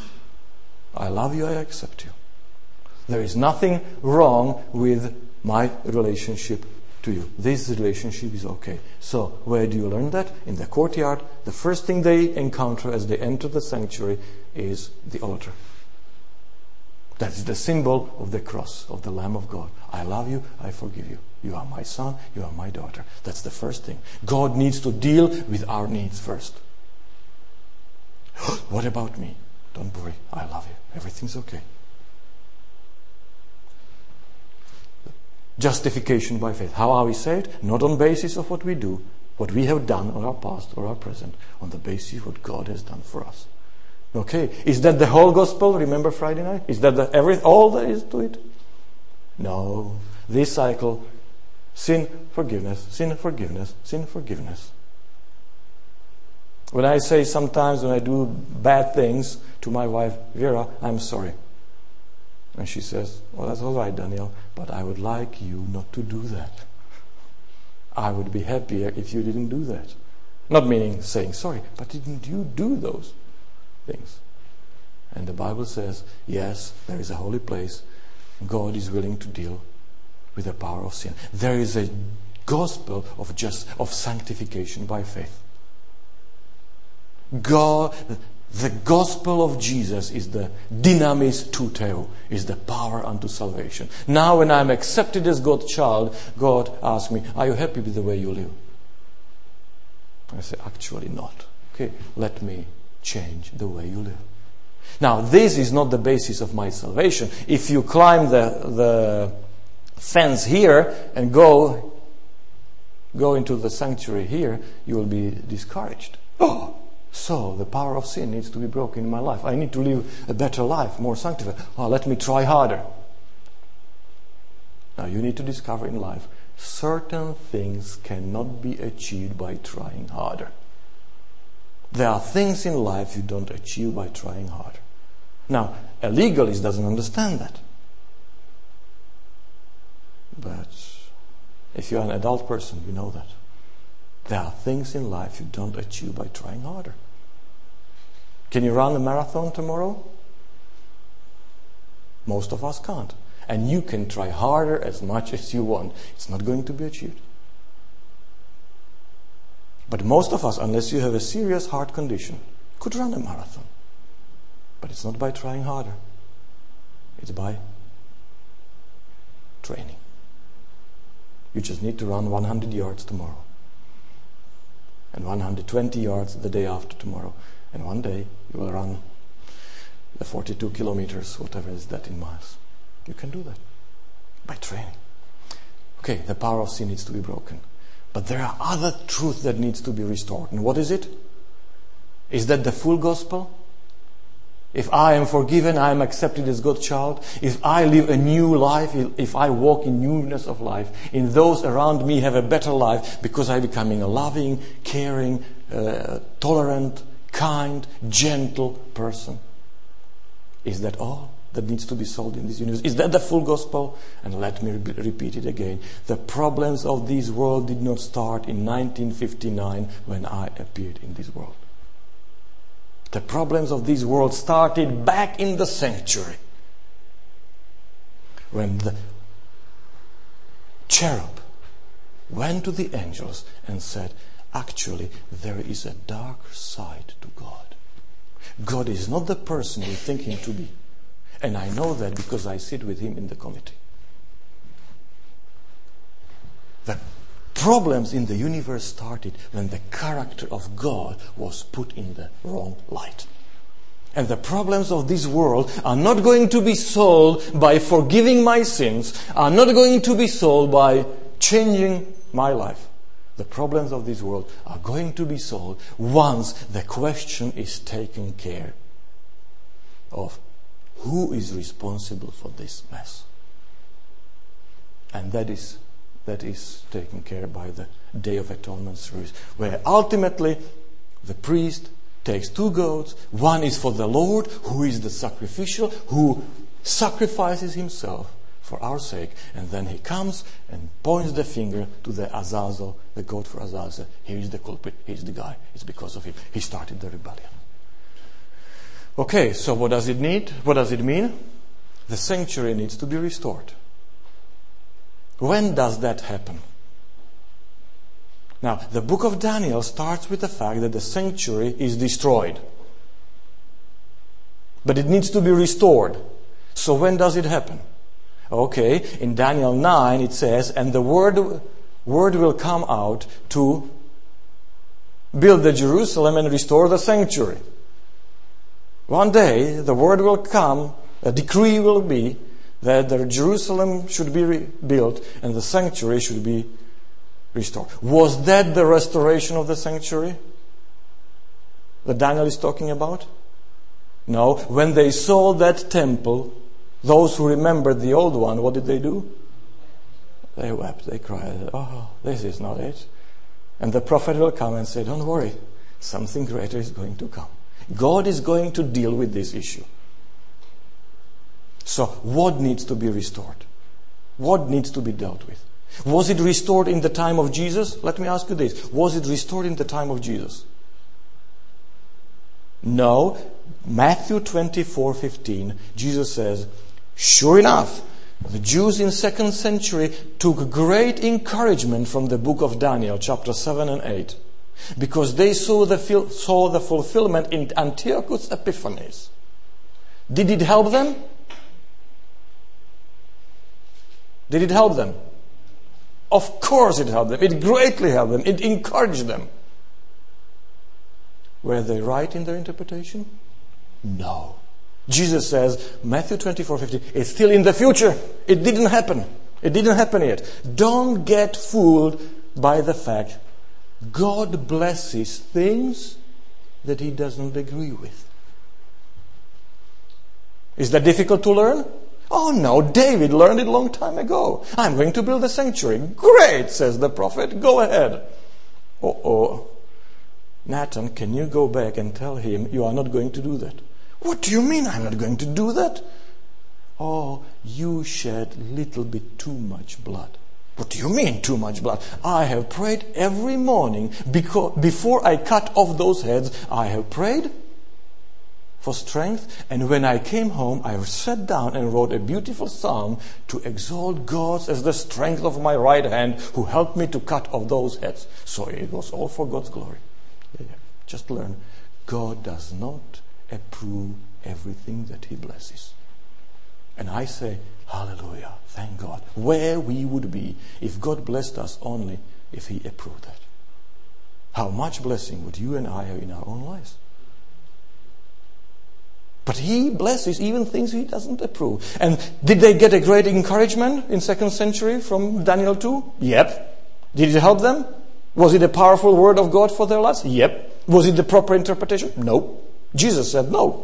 I love you, I accept you. There is nothing wrong with my relationship to you. This relationship is okay. So, where do you learn that? In the courtyard. The first thing they encounter as they enter the sanctuary is the altar. That is the symbol of the cross, of the Lamb of God. I love you, I forgive you. You are my son, you are my daughter. That's the first thing. God needs to deal with our needs first. What about me? Don't worry, I love you. Everything's okay. Justification by faith. How are we saved? Not on basis of what we do, what we have done or our past or our present, on the basis of what God has done for us. Okay, is that the whole gospel? Remember Friday night? Is that the every all there is to it? No. This cycle, sin, forgiveness, sin, forgiveness, sin, forgiveness. When I say sometimes when I do bad things to my wife, Vera, I'm sorry. And she says, well, that's all right, Daniel, but I would like you not to do that. I would be happier if you didn't do that. Not meaning saying sorry, but didn't you do those things? And the Bible says, yes, there is a holy place. God is willing to deal with the power of sin. There is a gospel of just of sanctification by faith. God, the gospel of Jesus is the dynamis tuteo, is the power unto salvation. Now when I'm accepted as God's child, God asks me, are you happy with the way you live? I say, actually not. Okay, let me change the way you live. Now this is not the basis of my salvation. If you climb the, the fence here and go, go into the sanctuary here, you will be discouraged. Oh! So, the power of sin needs to be broken in my life. I need to live a better life, more sanctified. Oh, let me try harder. Now, you need to discover in life, certain things cannot be achieved by trying harder. There are things in life you don't achieve by trying harder. Now, a legalist doesn't understand that. But if you're an adult person, you know that. There are things in life you don't achieve by trying harder. Can you run a marathon tomorrow? Most of us can't. And you can try harder as much as you want. It's not going to be achieved. But most of us, unless you have a serious heart condition, could run a marathon. But it's not by trying harder. It's by training. You just need to run one hundred yards tomorrow. And one hundred twenty yards the day after tomorrow. And one day you will run the forty-two kilometers, whatever is that in miles. You can do that by training. Okay, the power of sin needs to be broken. But there are other truths that needs to be restored. And what is it? Is that the full gospel? If I am forgiven, I am accepted as God's child. If I live a new life, if I walk in newness of life, in those around me have a better life because I'm becoming a loving, caring, uh, tolerant, kind, gentle person. Is that all that needs to be solved in this universe? Is that the full gospel? And let me re- repeat it again. The problems of this world did not start in nineteen fifty-nine when I appeared in this world. The problems of this world started back in the sanctuary when the cherub went to the angels and said, actually, there is a dark side to God. God is not the person you think him to be. And I know that because I sit with him in the committee. The problems in the universe started when the character of God was put in the wrong light. And the problems of this world are not going to be solved by forgiving my sins, are not going to be solved by changing my life. The problems of this world are going to be solved once the question is taken care of. Who is responsible for this mess? And that is that is taken care by the Day of Atonement service, where ultimately the priest takes two goats. One is for the Lord, who is the sacrificial, who sacrifices himself for our sake, and then he comes and points the finger to the Azazel, the goat for Azazel. Here is the culprit, here is the guy. It's because of him. He started the rebellion. Okay, so what does it need? What does it mean? The sanctuary needs to be restored. When does that happen? Now, the book of Daniel starts with the fact that the sanctuary is destroyed. But it needs to be restored. So when does it happen? Okay, in Daniel nine it says, and the word, word will come out to build the Jerusalem and restore the sanctuary. One day, the word will come, a decree will be that the Jerusalem should be rebuilt and the sanctuary should be restored. Was that the restoration of the sanctuary that Daniel is talking about? No. When they saw that temple, those who remembered the old one, what did they do? They wept, they cried, oh, this is not it. And the prophet will come and say, don't worry, something greater is going to come. God is going to deal with this issue. So, what needs to be restored? What needs to be dealt with? Was it restored in the time of Jesus? Let me ask you this. Was it restored in the time of Jesus? No. Matthew twenty-four fifteen, Jesus says, sure enough, the Jews in second century took great encouragement from the book of Daniel, chapter seven and eight. Because they saw the saw the fulfillment in Antiochus Epiphanes. Did it help them? Did it help them? Of course it helped them. It greatly helped them. It encouraged them. Were they right in their interpretation? No. Jesus says, Matthew twenty-four fifty, it's still in the future. It didn't happen. It didn't happen yet. Don't get fooled by the fact God blesses things that he doesn't agree with. Is that difficult to learn? Oh no, David learned it a long time ago. I'm going to build a sanctuary. Great, says the prophet. Go ahead. Uh-oh. Nathan, can you go back and tell him you are not going to do that? What do you mean I'm not going to do that? Oh, you shed a little bit too much blood. What do you mean too much blood? I have prayed every morning because before I cut off those heads. I have prayed for strength. And when I came home, I sat down and wrote a beautiful psalm to exalt God as the strength of my right hand, who helped me to cut off those heads. So it was all for God's glory. Yeah, yeah. Just learn, God does not approve everything that He blesses. And I say, hallelujah, thank God. Where we would be if God blessed us only if He approved that. How much blessing would you and I have in our own lives? But He blesses even things He doesn't approve. And did they get a great encouragement in second century from Daniel two? Yep. Did it help them? Was it a powerful word of God for their lives? Yep. Was it the proper interpretation? No. Jesus said no.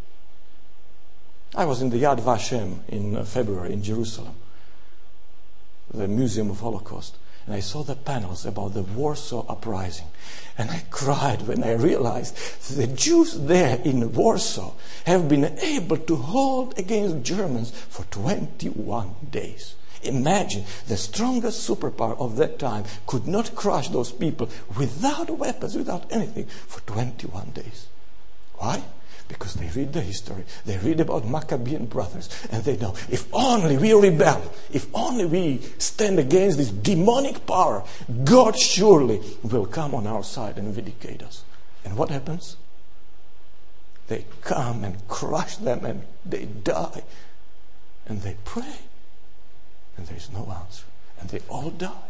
I was in the Yad Vashem in February in Jerusalem, the Museum of Holocaust, and I saw the panels about the Warsaw Uprising. And I cried when I realized the Jews there in Warsaw have been able to hold against Germans for twenty-one days. Imagine, the strongest superpower of that time could not crush those people without weapons, without anything, for twenty-one days. Why? Because they read the history, they read about Maccabean brothers, and they know, if only we rebel, if only we stand against this demonic power, God surely will come on our side and vindicate us. And what happens? They come and crush them, and they die. And they pray, and there is no answer. And they all die.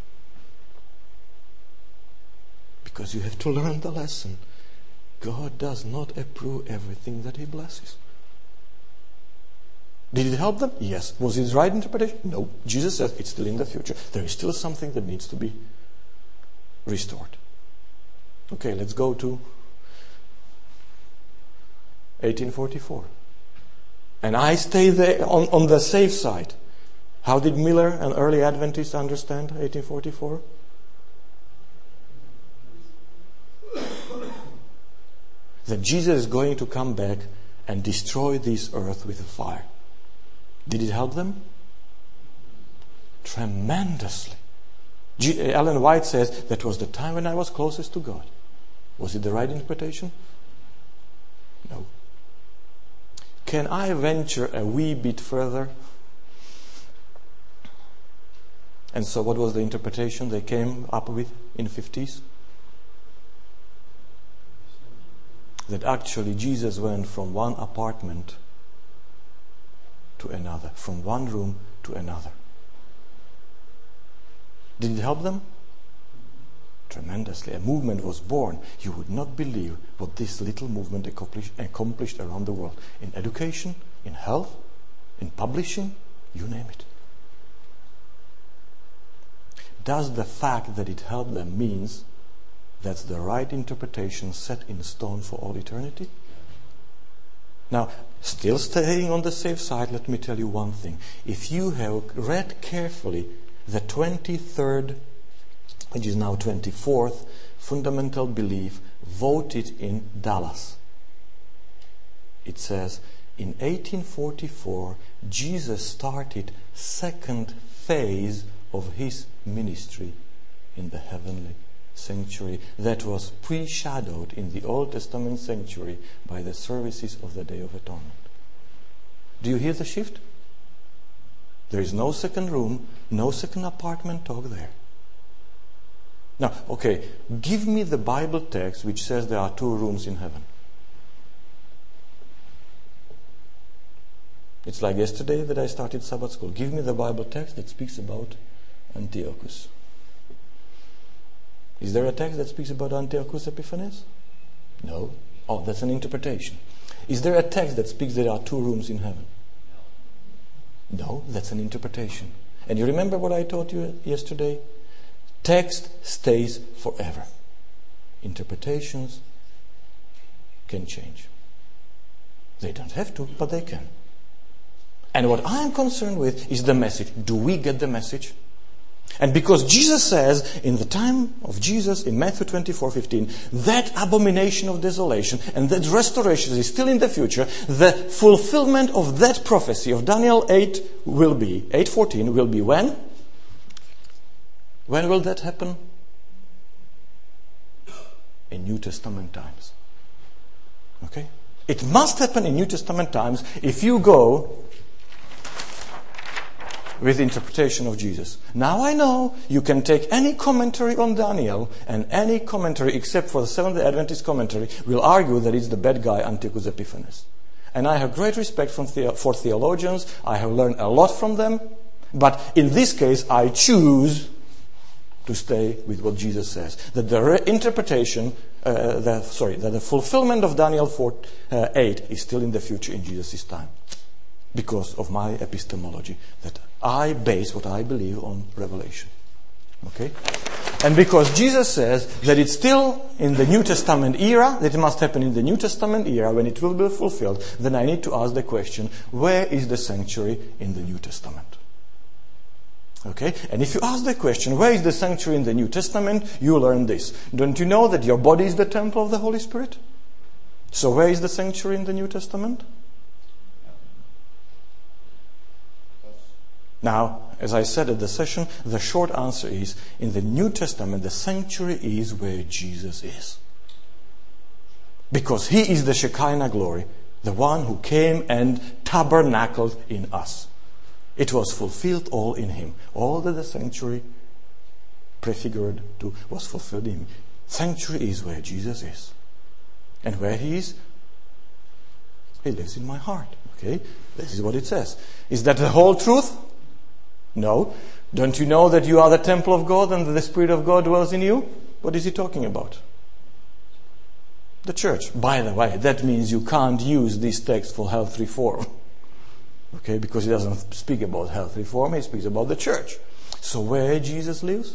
Because you have to learn the lesson. God does not approve everything that He blesses. Did it help them? Yes. Was it the right interpretation? No. Jesus says it's still in the future. There is still something that needs to be restored. Okay, let's go to eighteen forty-four. And I stay there on, on the safe side. How did Miller, an early Adventist, understand eighteen forty-four? That Jesus is going to come back and destroy this earth with a fire. Did it help them? Tremendously. G- Ellen White says that was the time when I was closest to God. Was it the right interpretation? No. Can I venture a wee bit further? And so what was the interpretation they came up with in the fifties? That actually Jesus went from one apartment to another, from one room to another. Did it help them? Tremendously. A movement was born. You would not believe what this little movement accomplished, accomplished around the world. In education, in health, in publishing, you name it. Does the fact that it helped them means that's the right interpretation set in stone for all eternity? Now, still staying on the safe side, let me tell you one thing. If you have read carefully the twenty-third, which is now twenty-fourth, fundamental belief voted in Dallas, it says, in eighteen forty-four, Jesus started second phase of His ministry in the heavenly sanctuary that was pre-shadowed in the Old Testament sanctuary by the services of the Day of Atonement. Do you hear the shift? There is no second room, no second apartment talk there. Now, okay, give me the Bible text which says there are two rooms in heaven. It's like yesterday that I started Sabbath school. Give me the Bible text that speaks about Antiochus. Is there a text that speaks about Antiochus Epiphanes? No. Oh, that's an interpretation. Is there a text that speaks there are two rooms in heaven? No, that's an interpretation. And you remember what I taught you yesterday? Text stays forever. Interpretations can change. They don't have to, but they can. And what I am concerned with is the message. Do we get the message? And because Jesus says in the time of Jesus in Matthew twenty-four fifteen, that abomination of desolation and that restoration is still in the future, the fulfillment of that prophecy of Daniel eight will be, eight fourteen will be when? When will that happen? In New Testament times. Okay? It must happen in New Testament times if you go with the interpretation of Jesus. Now I know you can take any commentary on Daniel, and any commentary except for the Seventh-day Adventist commentary will argue that it's the bad guy Antiochus Epiphanes. And I have great respect from the, for theologians. I have learned a lot from them. But in this case, I choose to stay with what Jesus says. That the re- interpretation, uh, the, sorry, that the fulfillment of Daniel four, uh, eight is still in the future in Jesus' time. Because of my epistemology. That I base what I believe on Revelation. Okay? And because Jesus says that it's still in the New Testament era, that it must happen in the New Testament era when it will be fulfilled, then I need to ask the question, where is the sanctuary in the New Testament? Okay? And if you ask the question, where is the sanctuary in the New Testament, you learn this. Don't you know that your body is the temple of the Holy Spirit? So where is the sanctuary in the New Testament? Now, as I said at the session, the short answer is, in the New Testament, the sanctuary is where Jesus is. Because He is the Shekinah glory, the one who came and tabernacled in us. It was fulfilled all in Him. All that the sanctuary prefigured to was fulfilled in Him. Sanctuary is where Jesus is. And where He is, He lives in my heart. Okay? This is what it says. Is that the whole truth? No. Don't you know that you are the temple of God and that the Spirit of God dwells in you? What is He talking about? The church. By the way, that means you can't use this text for health reform. Okay, because He doesn't speak about health reform, He speaks about the church. So where Jesus lives?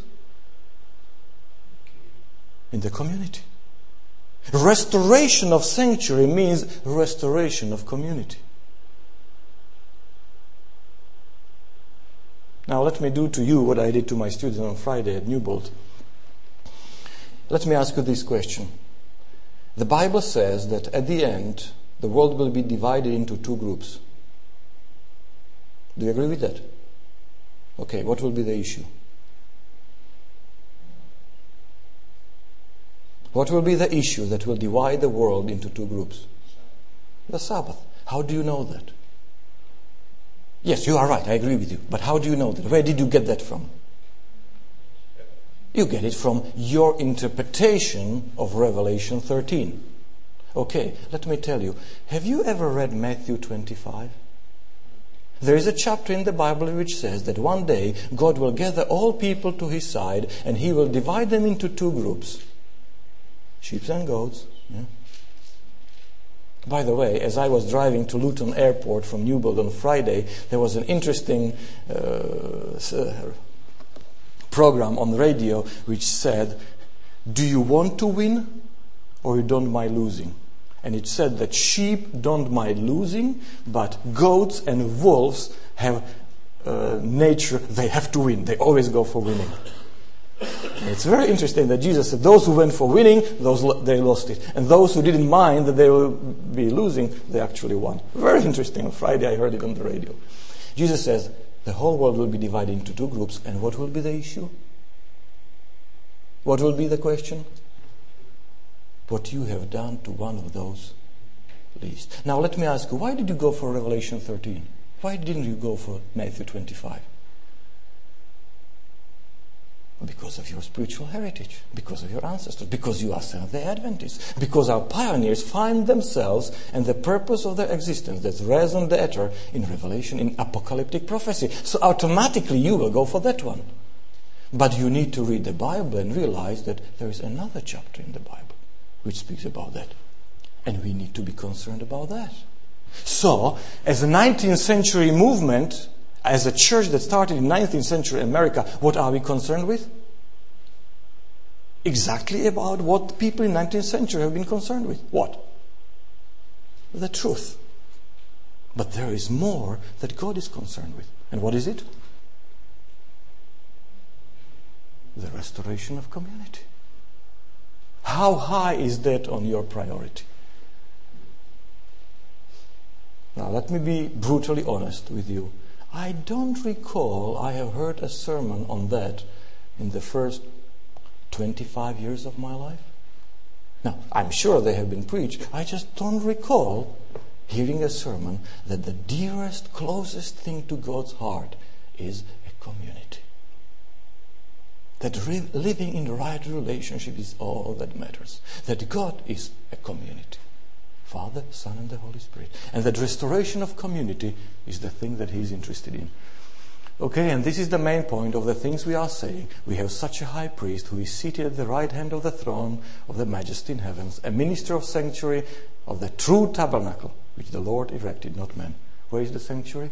In the community. Restoration of sanctuary means restoration of community. Now let me do to you what I did to my students on Friday at Newbold. Let me ask you this question. The Bible says that at the end, the world will be divided into two groups. Do you agree with that? Okay, what will be the issue? What will be the issue that will divide the world into two groups? The Sabbath. How do you know that? Yes, you are right, I agree with you. But how do you know that? Where did you get that from? You get it from your interpretation of Revelation thirteen. Okay, let me tell you. Have you ever read Matthew twenty-five? There is a chapter in the Bible which says that one day God will gather all people to His side and He will divide them into two groups. Sheep and goats. Yeah. By the way, as I was driving to Luton Airport from Newbold on Friday, there was an interesting uh, program on the radio which said, do you want to win or you don't mind losing? And it said that sheep don't mind losing, but goats and wolves have uh, nature, they have to win. They always go for winning. It's very interesting that Jesus said those who went for winning, those they lost it. And those who didn't mind that they will be losing, they actually won. Very interesting. On Friday I heard it on the radio. Jesus says the whole world will be divided into two groups. And what will be the issue? What will be the question? What you have done to one of those least. Now let me ask you, why did you go for Revelation thirteen? Why didn't you go for Matthew twenty-five? Because of your spiritual heritage, because of your ancestors, because you are Seventh-day Adventists, because our pioneers find themselves and the purpose of their existence, that's raison d'etre, in Revelation, in apocalyptic prophecy. So automatically you will go for that one. But you need to read the Bible and realize that there is another chapter in the Bible which speaks about that. And we need to be concerned about that. So, as a nineteenth century movement, as a church that started in nineteenth century America, what are we concerned with? Exactly about what people in nineteenth century have been concerned with. What? The truth. But there is more that God is concerned with. And what is it? The restoration of community. How high is that on your priority? Now let me be brutally honest with you. I don't recall I have heard a sermon on that in the first twenty-five years of my life. Now, I'm sure they have been preached. I just don't recall hearing a sermon that the dearest, closest thing to God's heart is a community. That re- living in the right relationship is all that matters. That God is a community. Father, Son, and the Holy Spirit. And that restoration of community is the thing that He is interested in. Okay, and this is the main point of the things we are saying. We have such a high priest who is seated at the right hand of the throne of the Majesty in heavens, a minister of sanctuary of the true tabernacle, which the Lord erected, not man. Where is the sanctuary?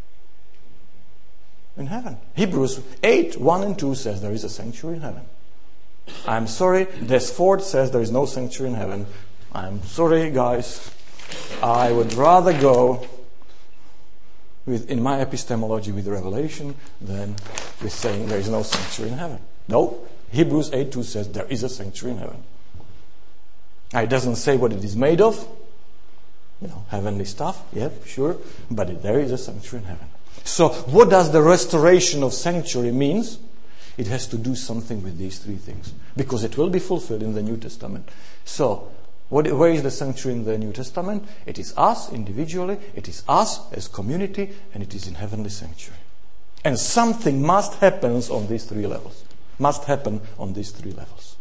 In heaven. Hebrews eight, one and two says there is a sanctuary in heaven. I'm sorry, Desford says there is no sanctuary in heaven. I'm sorry, guys. I would rather go with, in my epistemology, with Revelation than with saying there is no sanctuary in heaven. No, Hebrews eight two says there is a sanctuary in heaven. Now, it doesn't say what it is made of. You know, heavenly stuff, yeah, sure. But it, there is a sanctuary in heaven. So, what does the restoration of sanctuary means? It has to do something with these three things. Because it will be fulfilled in the New Testament. So, what, where is the sanctuary in the New Testament? It is us individually, it is us as community, and it is in heavenly sanctuary. And something must happen on these three levels. Must happen on these three levels.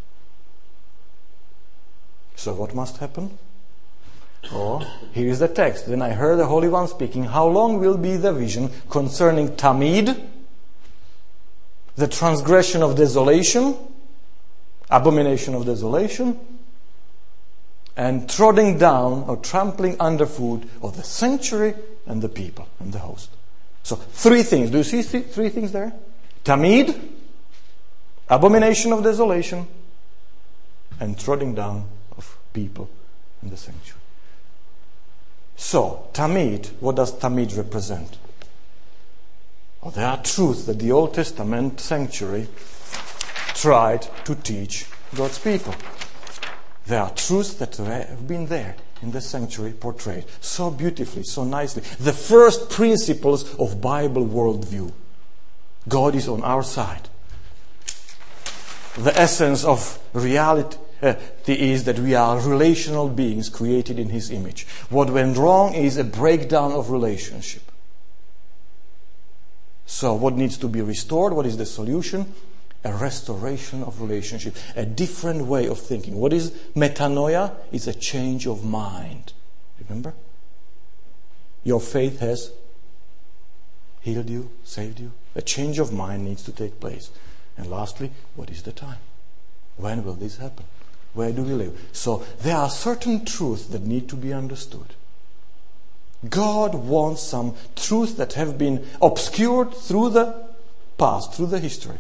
So what must happen? Oh, here is the text. Then I heard the Holy One speaking. How long will be the vision concerning Tamid, the transgression of desolation, abomination of desolation, and trodding down or trampling underfoot of the sanctuary and the people and the host. So three things. Do you see th- three things there? Tamid, abomination of desolation, and trodding down of people in the sanctuary. So, Tamid, what does Tamid represent? Well, there are truths that the Old Testament sanctuary tried to teach God's people. There are truths that have been there in the sanctuary portrayed so beautifully, so nicely. The first principles of Bible worldview. God is on our side. The essence of reality uh, is that we are relational beings created in His image. What went wrong is a breakdown of relationship. So what needs to be restored? What is the solution? A restoration of relationship. A different way of thinking. What is metanoia? It's a change of mind. Remember? Your faith has healed you, saved you. A change of mind needs to take place. And lastly, what is the time? When will this happen? Where do we live? So there are certain truths that need to be understood. God wants some truths that have been obscured through the past, through the history,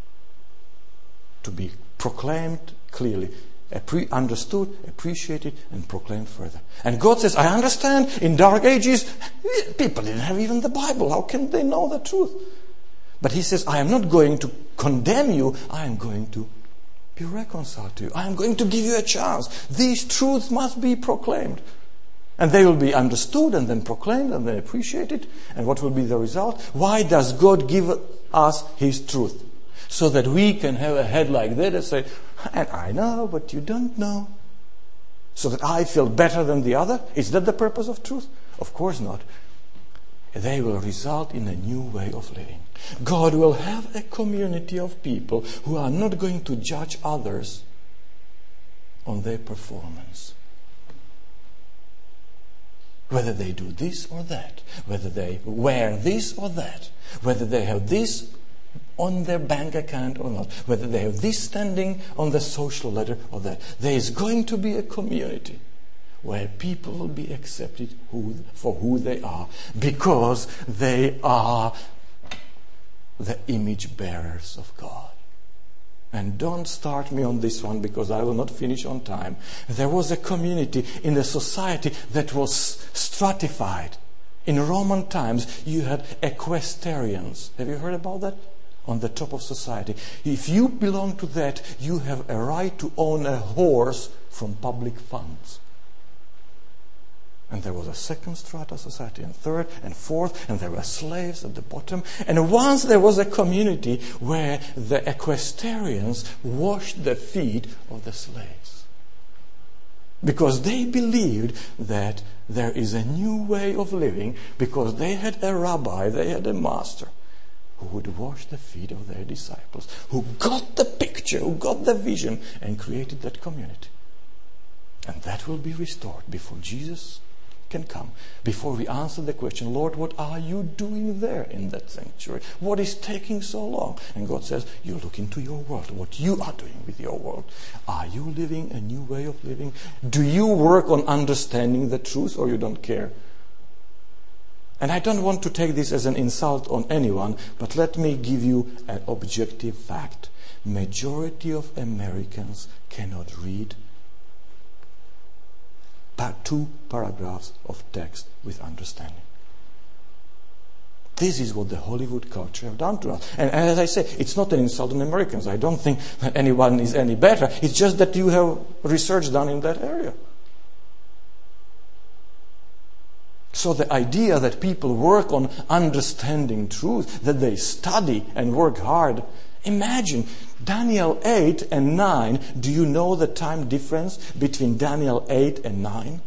to be proclaimed clearly, appre- understood, appreciated, and proclaimed further. And God says, I understand, in dark ages, people didn't have even the Bible. How can they know the truth? But He says, I am not going to condemn you. I am going to be reconciled to you. I am going to give you a chance. These truths must be proclaimed. And they will be understood and then proclaimed and then appreciated. And what will be the result? Why does God give us His truth? So that we can have a head like that and say, and I know, but you don't know. So that I feel better than the other? Is that the purpose of truth? Of course not. They will result in a new way of living. God will have a community of people who are not going to judge others on their performance. Whether they do this or that, whether they wear this or that, whether they have this on their bank account or not, whether they have this standing on the social ladder or that. There is going to be a community where people will be accepted who, for who they are, because they are the image bearers of God. And don't start me on this one, because I will not finish on time. There was a community in the society that was stratified. In Roman times, you had equestrians. Have you heard about that? On the top of society. If you belong to that, you have a right to own a horse from public funds. And there was a second strata society, and third, and fourth, and there were slaves at the bottom. And once there was a community where the equestrians washed the feet of the slaves. Because they believed that there is a new way of living, because they had a rabbi, they had a master who would wash the feet of their disciples, who got the picture, who got the vision, and created that community. And that will be restored before Jesus can come, before we answer the question, Lord, what are you doing there in that sanctuary? What is taking so long? And God says, you look into your world, what you are doing with your world. Are you living a new way of living? Do you work on understanding the truth, or you don't care? And I don't want to take this as an insult on anyone, but let me give you an objective fact. Majority of Americans cannot read two paragraphs of text with understanding. This is what the Hollywood culture have done to us. And as I say, it's not an insult on Americans. I don't think that anyone is any better. It's just that you have research done in that area. So the idea that people work on understanding truth, that they study and work hard. Imagine Daniel eight and nine. Do you know the time difference between Daniel eight and nine?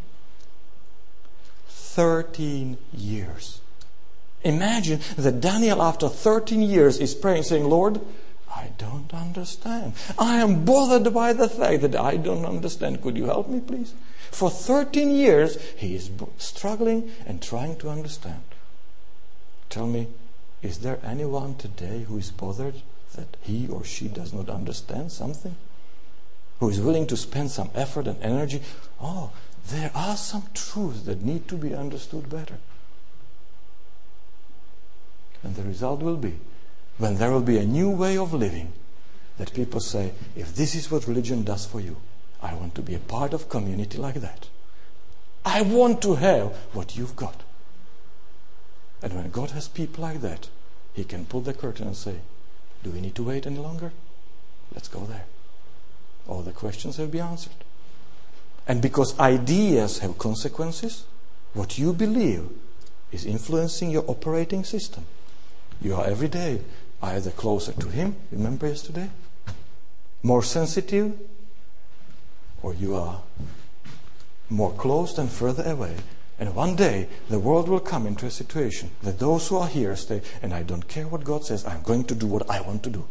Thirteen years. Imagine that Daniel, after thirteen years, is praying, saying, Lord, I don't understand. I am bothered by the fact that I don't understand. Could you help me, please? For thirteen years, he is struggling and trying to understand. Tell me, is there anyone today who is bothered that he or she does not understand something? Who is willing to spend some effort and energy? Oh, there are some truths that need to be understood better. And the result will be, when there will be a new way of living, that people say, if this is what religion does for you, I want to be a part of community like that. I want to have what you've got. And when God has people like that, He can pull the curtain and say, do we need to wait any longer? Let's go there. All the questions have been answered. And because ideas have consequences, what you believe is influencing your operating system. You are every day either closer to Him, remember yesterday? More sensitive, or you are more closed and further away. And one day, the world will come into a situation that those who are here say, and I don't care what God says, I'm going to do what I want to do.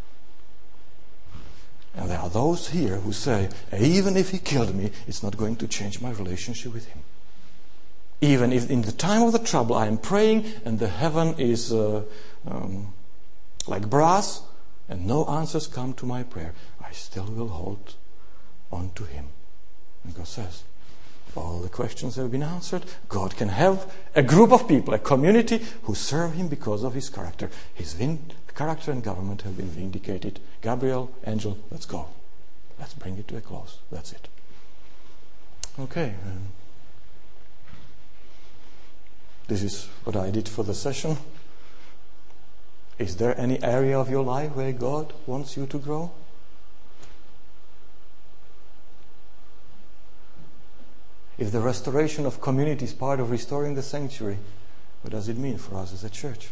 And there are those here who say, even if He killed me, it's not going to change my relationship with Him. Even if in the time of the trouble I am praying and the heaven is uh, um, like brass and no answers come to my prayer, I still will hold on to Him. And God says, all the questions have been answered. God can have a group of people, a community who serve Him because of His character. His vin- character and government have been vindicated. Gabriel, angel, let's go. Let's bring it to a close. That's it. Okay. Um, this is what I did for the session. Is there any area of your life where God wants you to grow? If the restoration of community is part of restoring the sanctuary, what does it mean for us as a church?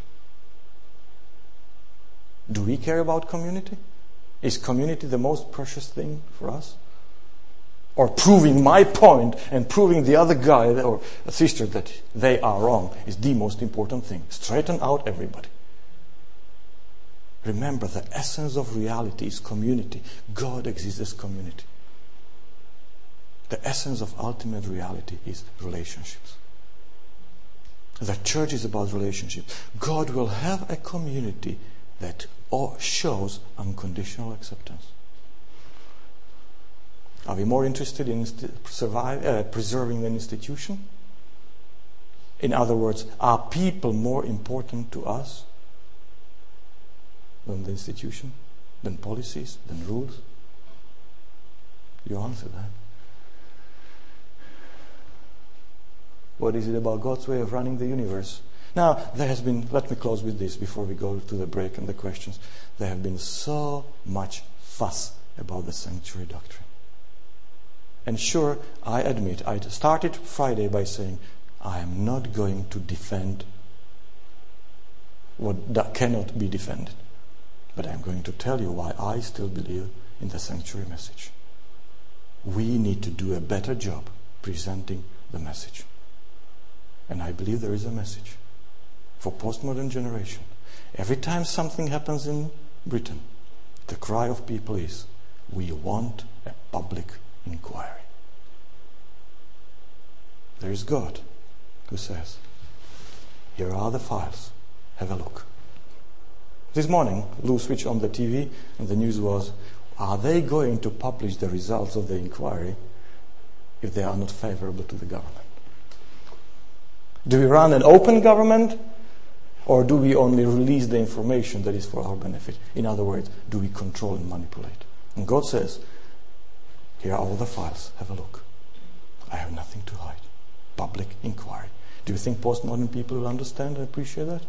Do we care about community? Is community the most precious thing for us? Or proving my point and proving the other guy or sister that they are wrong is the most important thing. Straighten out everybody. Remember, the essence of reality is community. God exists as community. The essence of ultimate reality is relationships. The church is about relationships. God will have a community that shows unconditional acceptance. Are we more interested in survive, uh, preserving an institution? In other words, are people more important to us than the institution, than policies, than rules? You answer that. What is it about God's way of running the universe? Now, there has been, let me close with this before we go to the break and the questions. There have been so much fuss about the sanctuary doctrine. And sure, I admit, I started Friday by saying, I am not going to defend what that cannot be defended. But I'm going to tell you why I still believe in the sanctuary message. we need to do a better job presenting the message. And I believe there is a message for postmodern generation. Every time something happens in Britain, the cry of people is, we want a public inquiry. There is God who says, here are the files, have a look. This morning, Lou switched on the T V and the news was, are they going to publish the results of the inquiry if they are not favorable to the government? Do we run an open government, or do we only release the information that is for our benefit? In other words, do we control and manipulate? And God says, here are all the files, have a look. I have nothing to hide. Public inquiry. Do you think postmodern people will understand and appreciate that?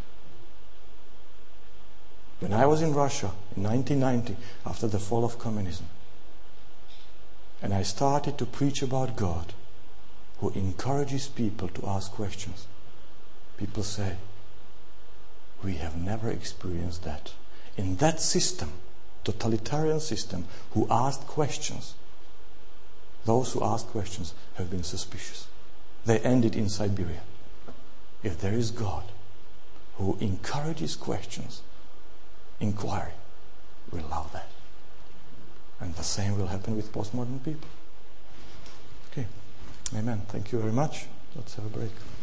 When I was in Russia in nineteen ninety, after the fall of communism, and I started to preach about God, who encourages people to ask questions, people say, we have never experienced that. In that system, totalitarian system, who asked questions, those who asked questions have been suspicious. They ended in Siberia. If there is God who encourages questions, inquiry, we love that. And the same will happen with postmodern people. Okay. Amen. Thank you very much. Let's have a break.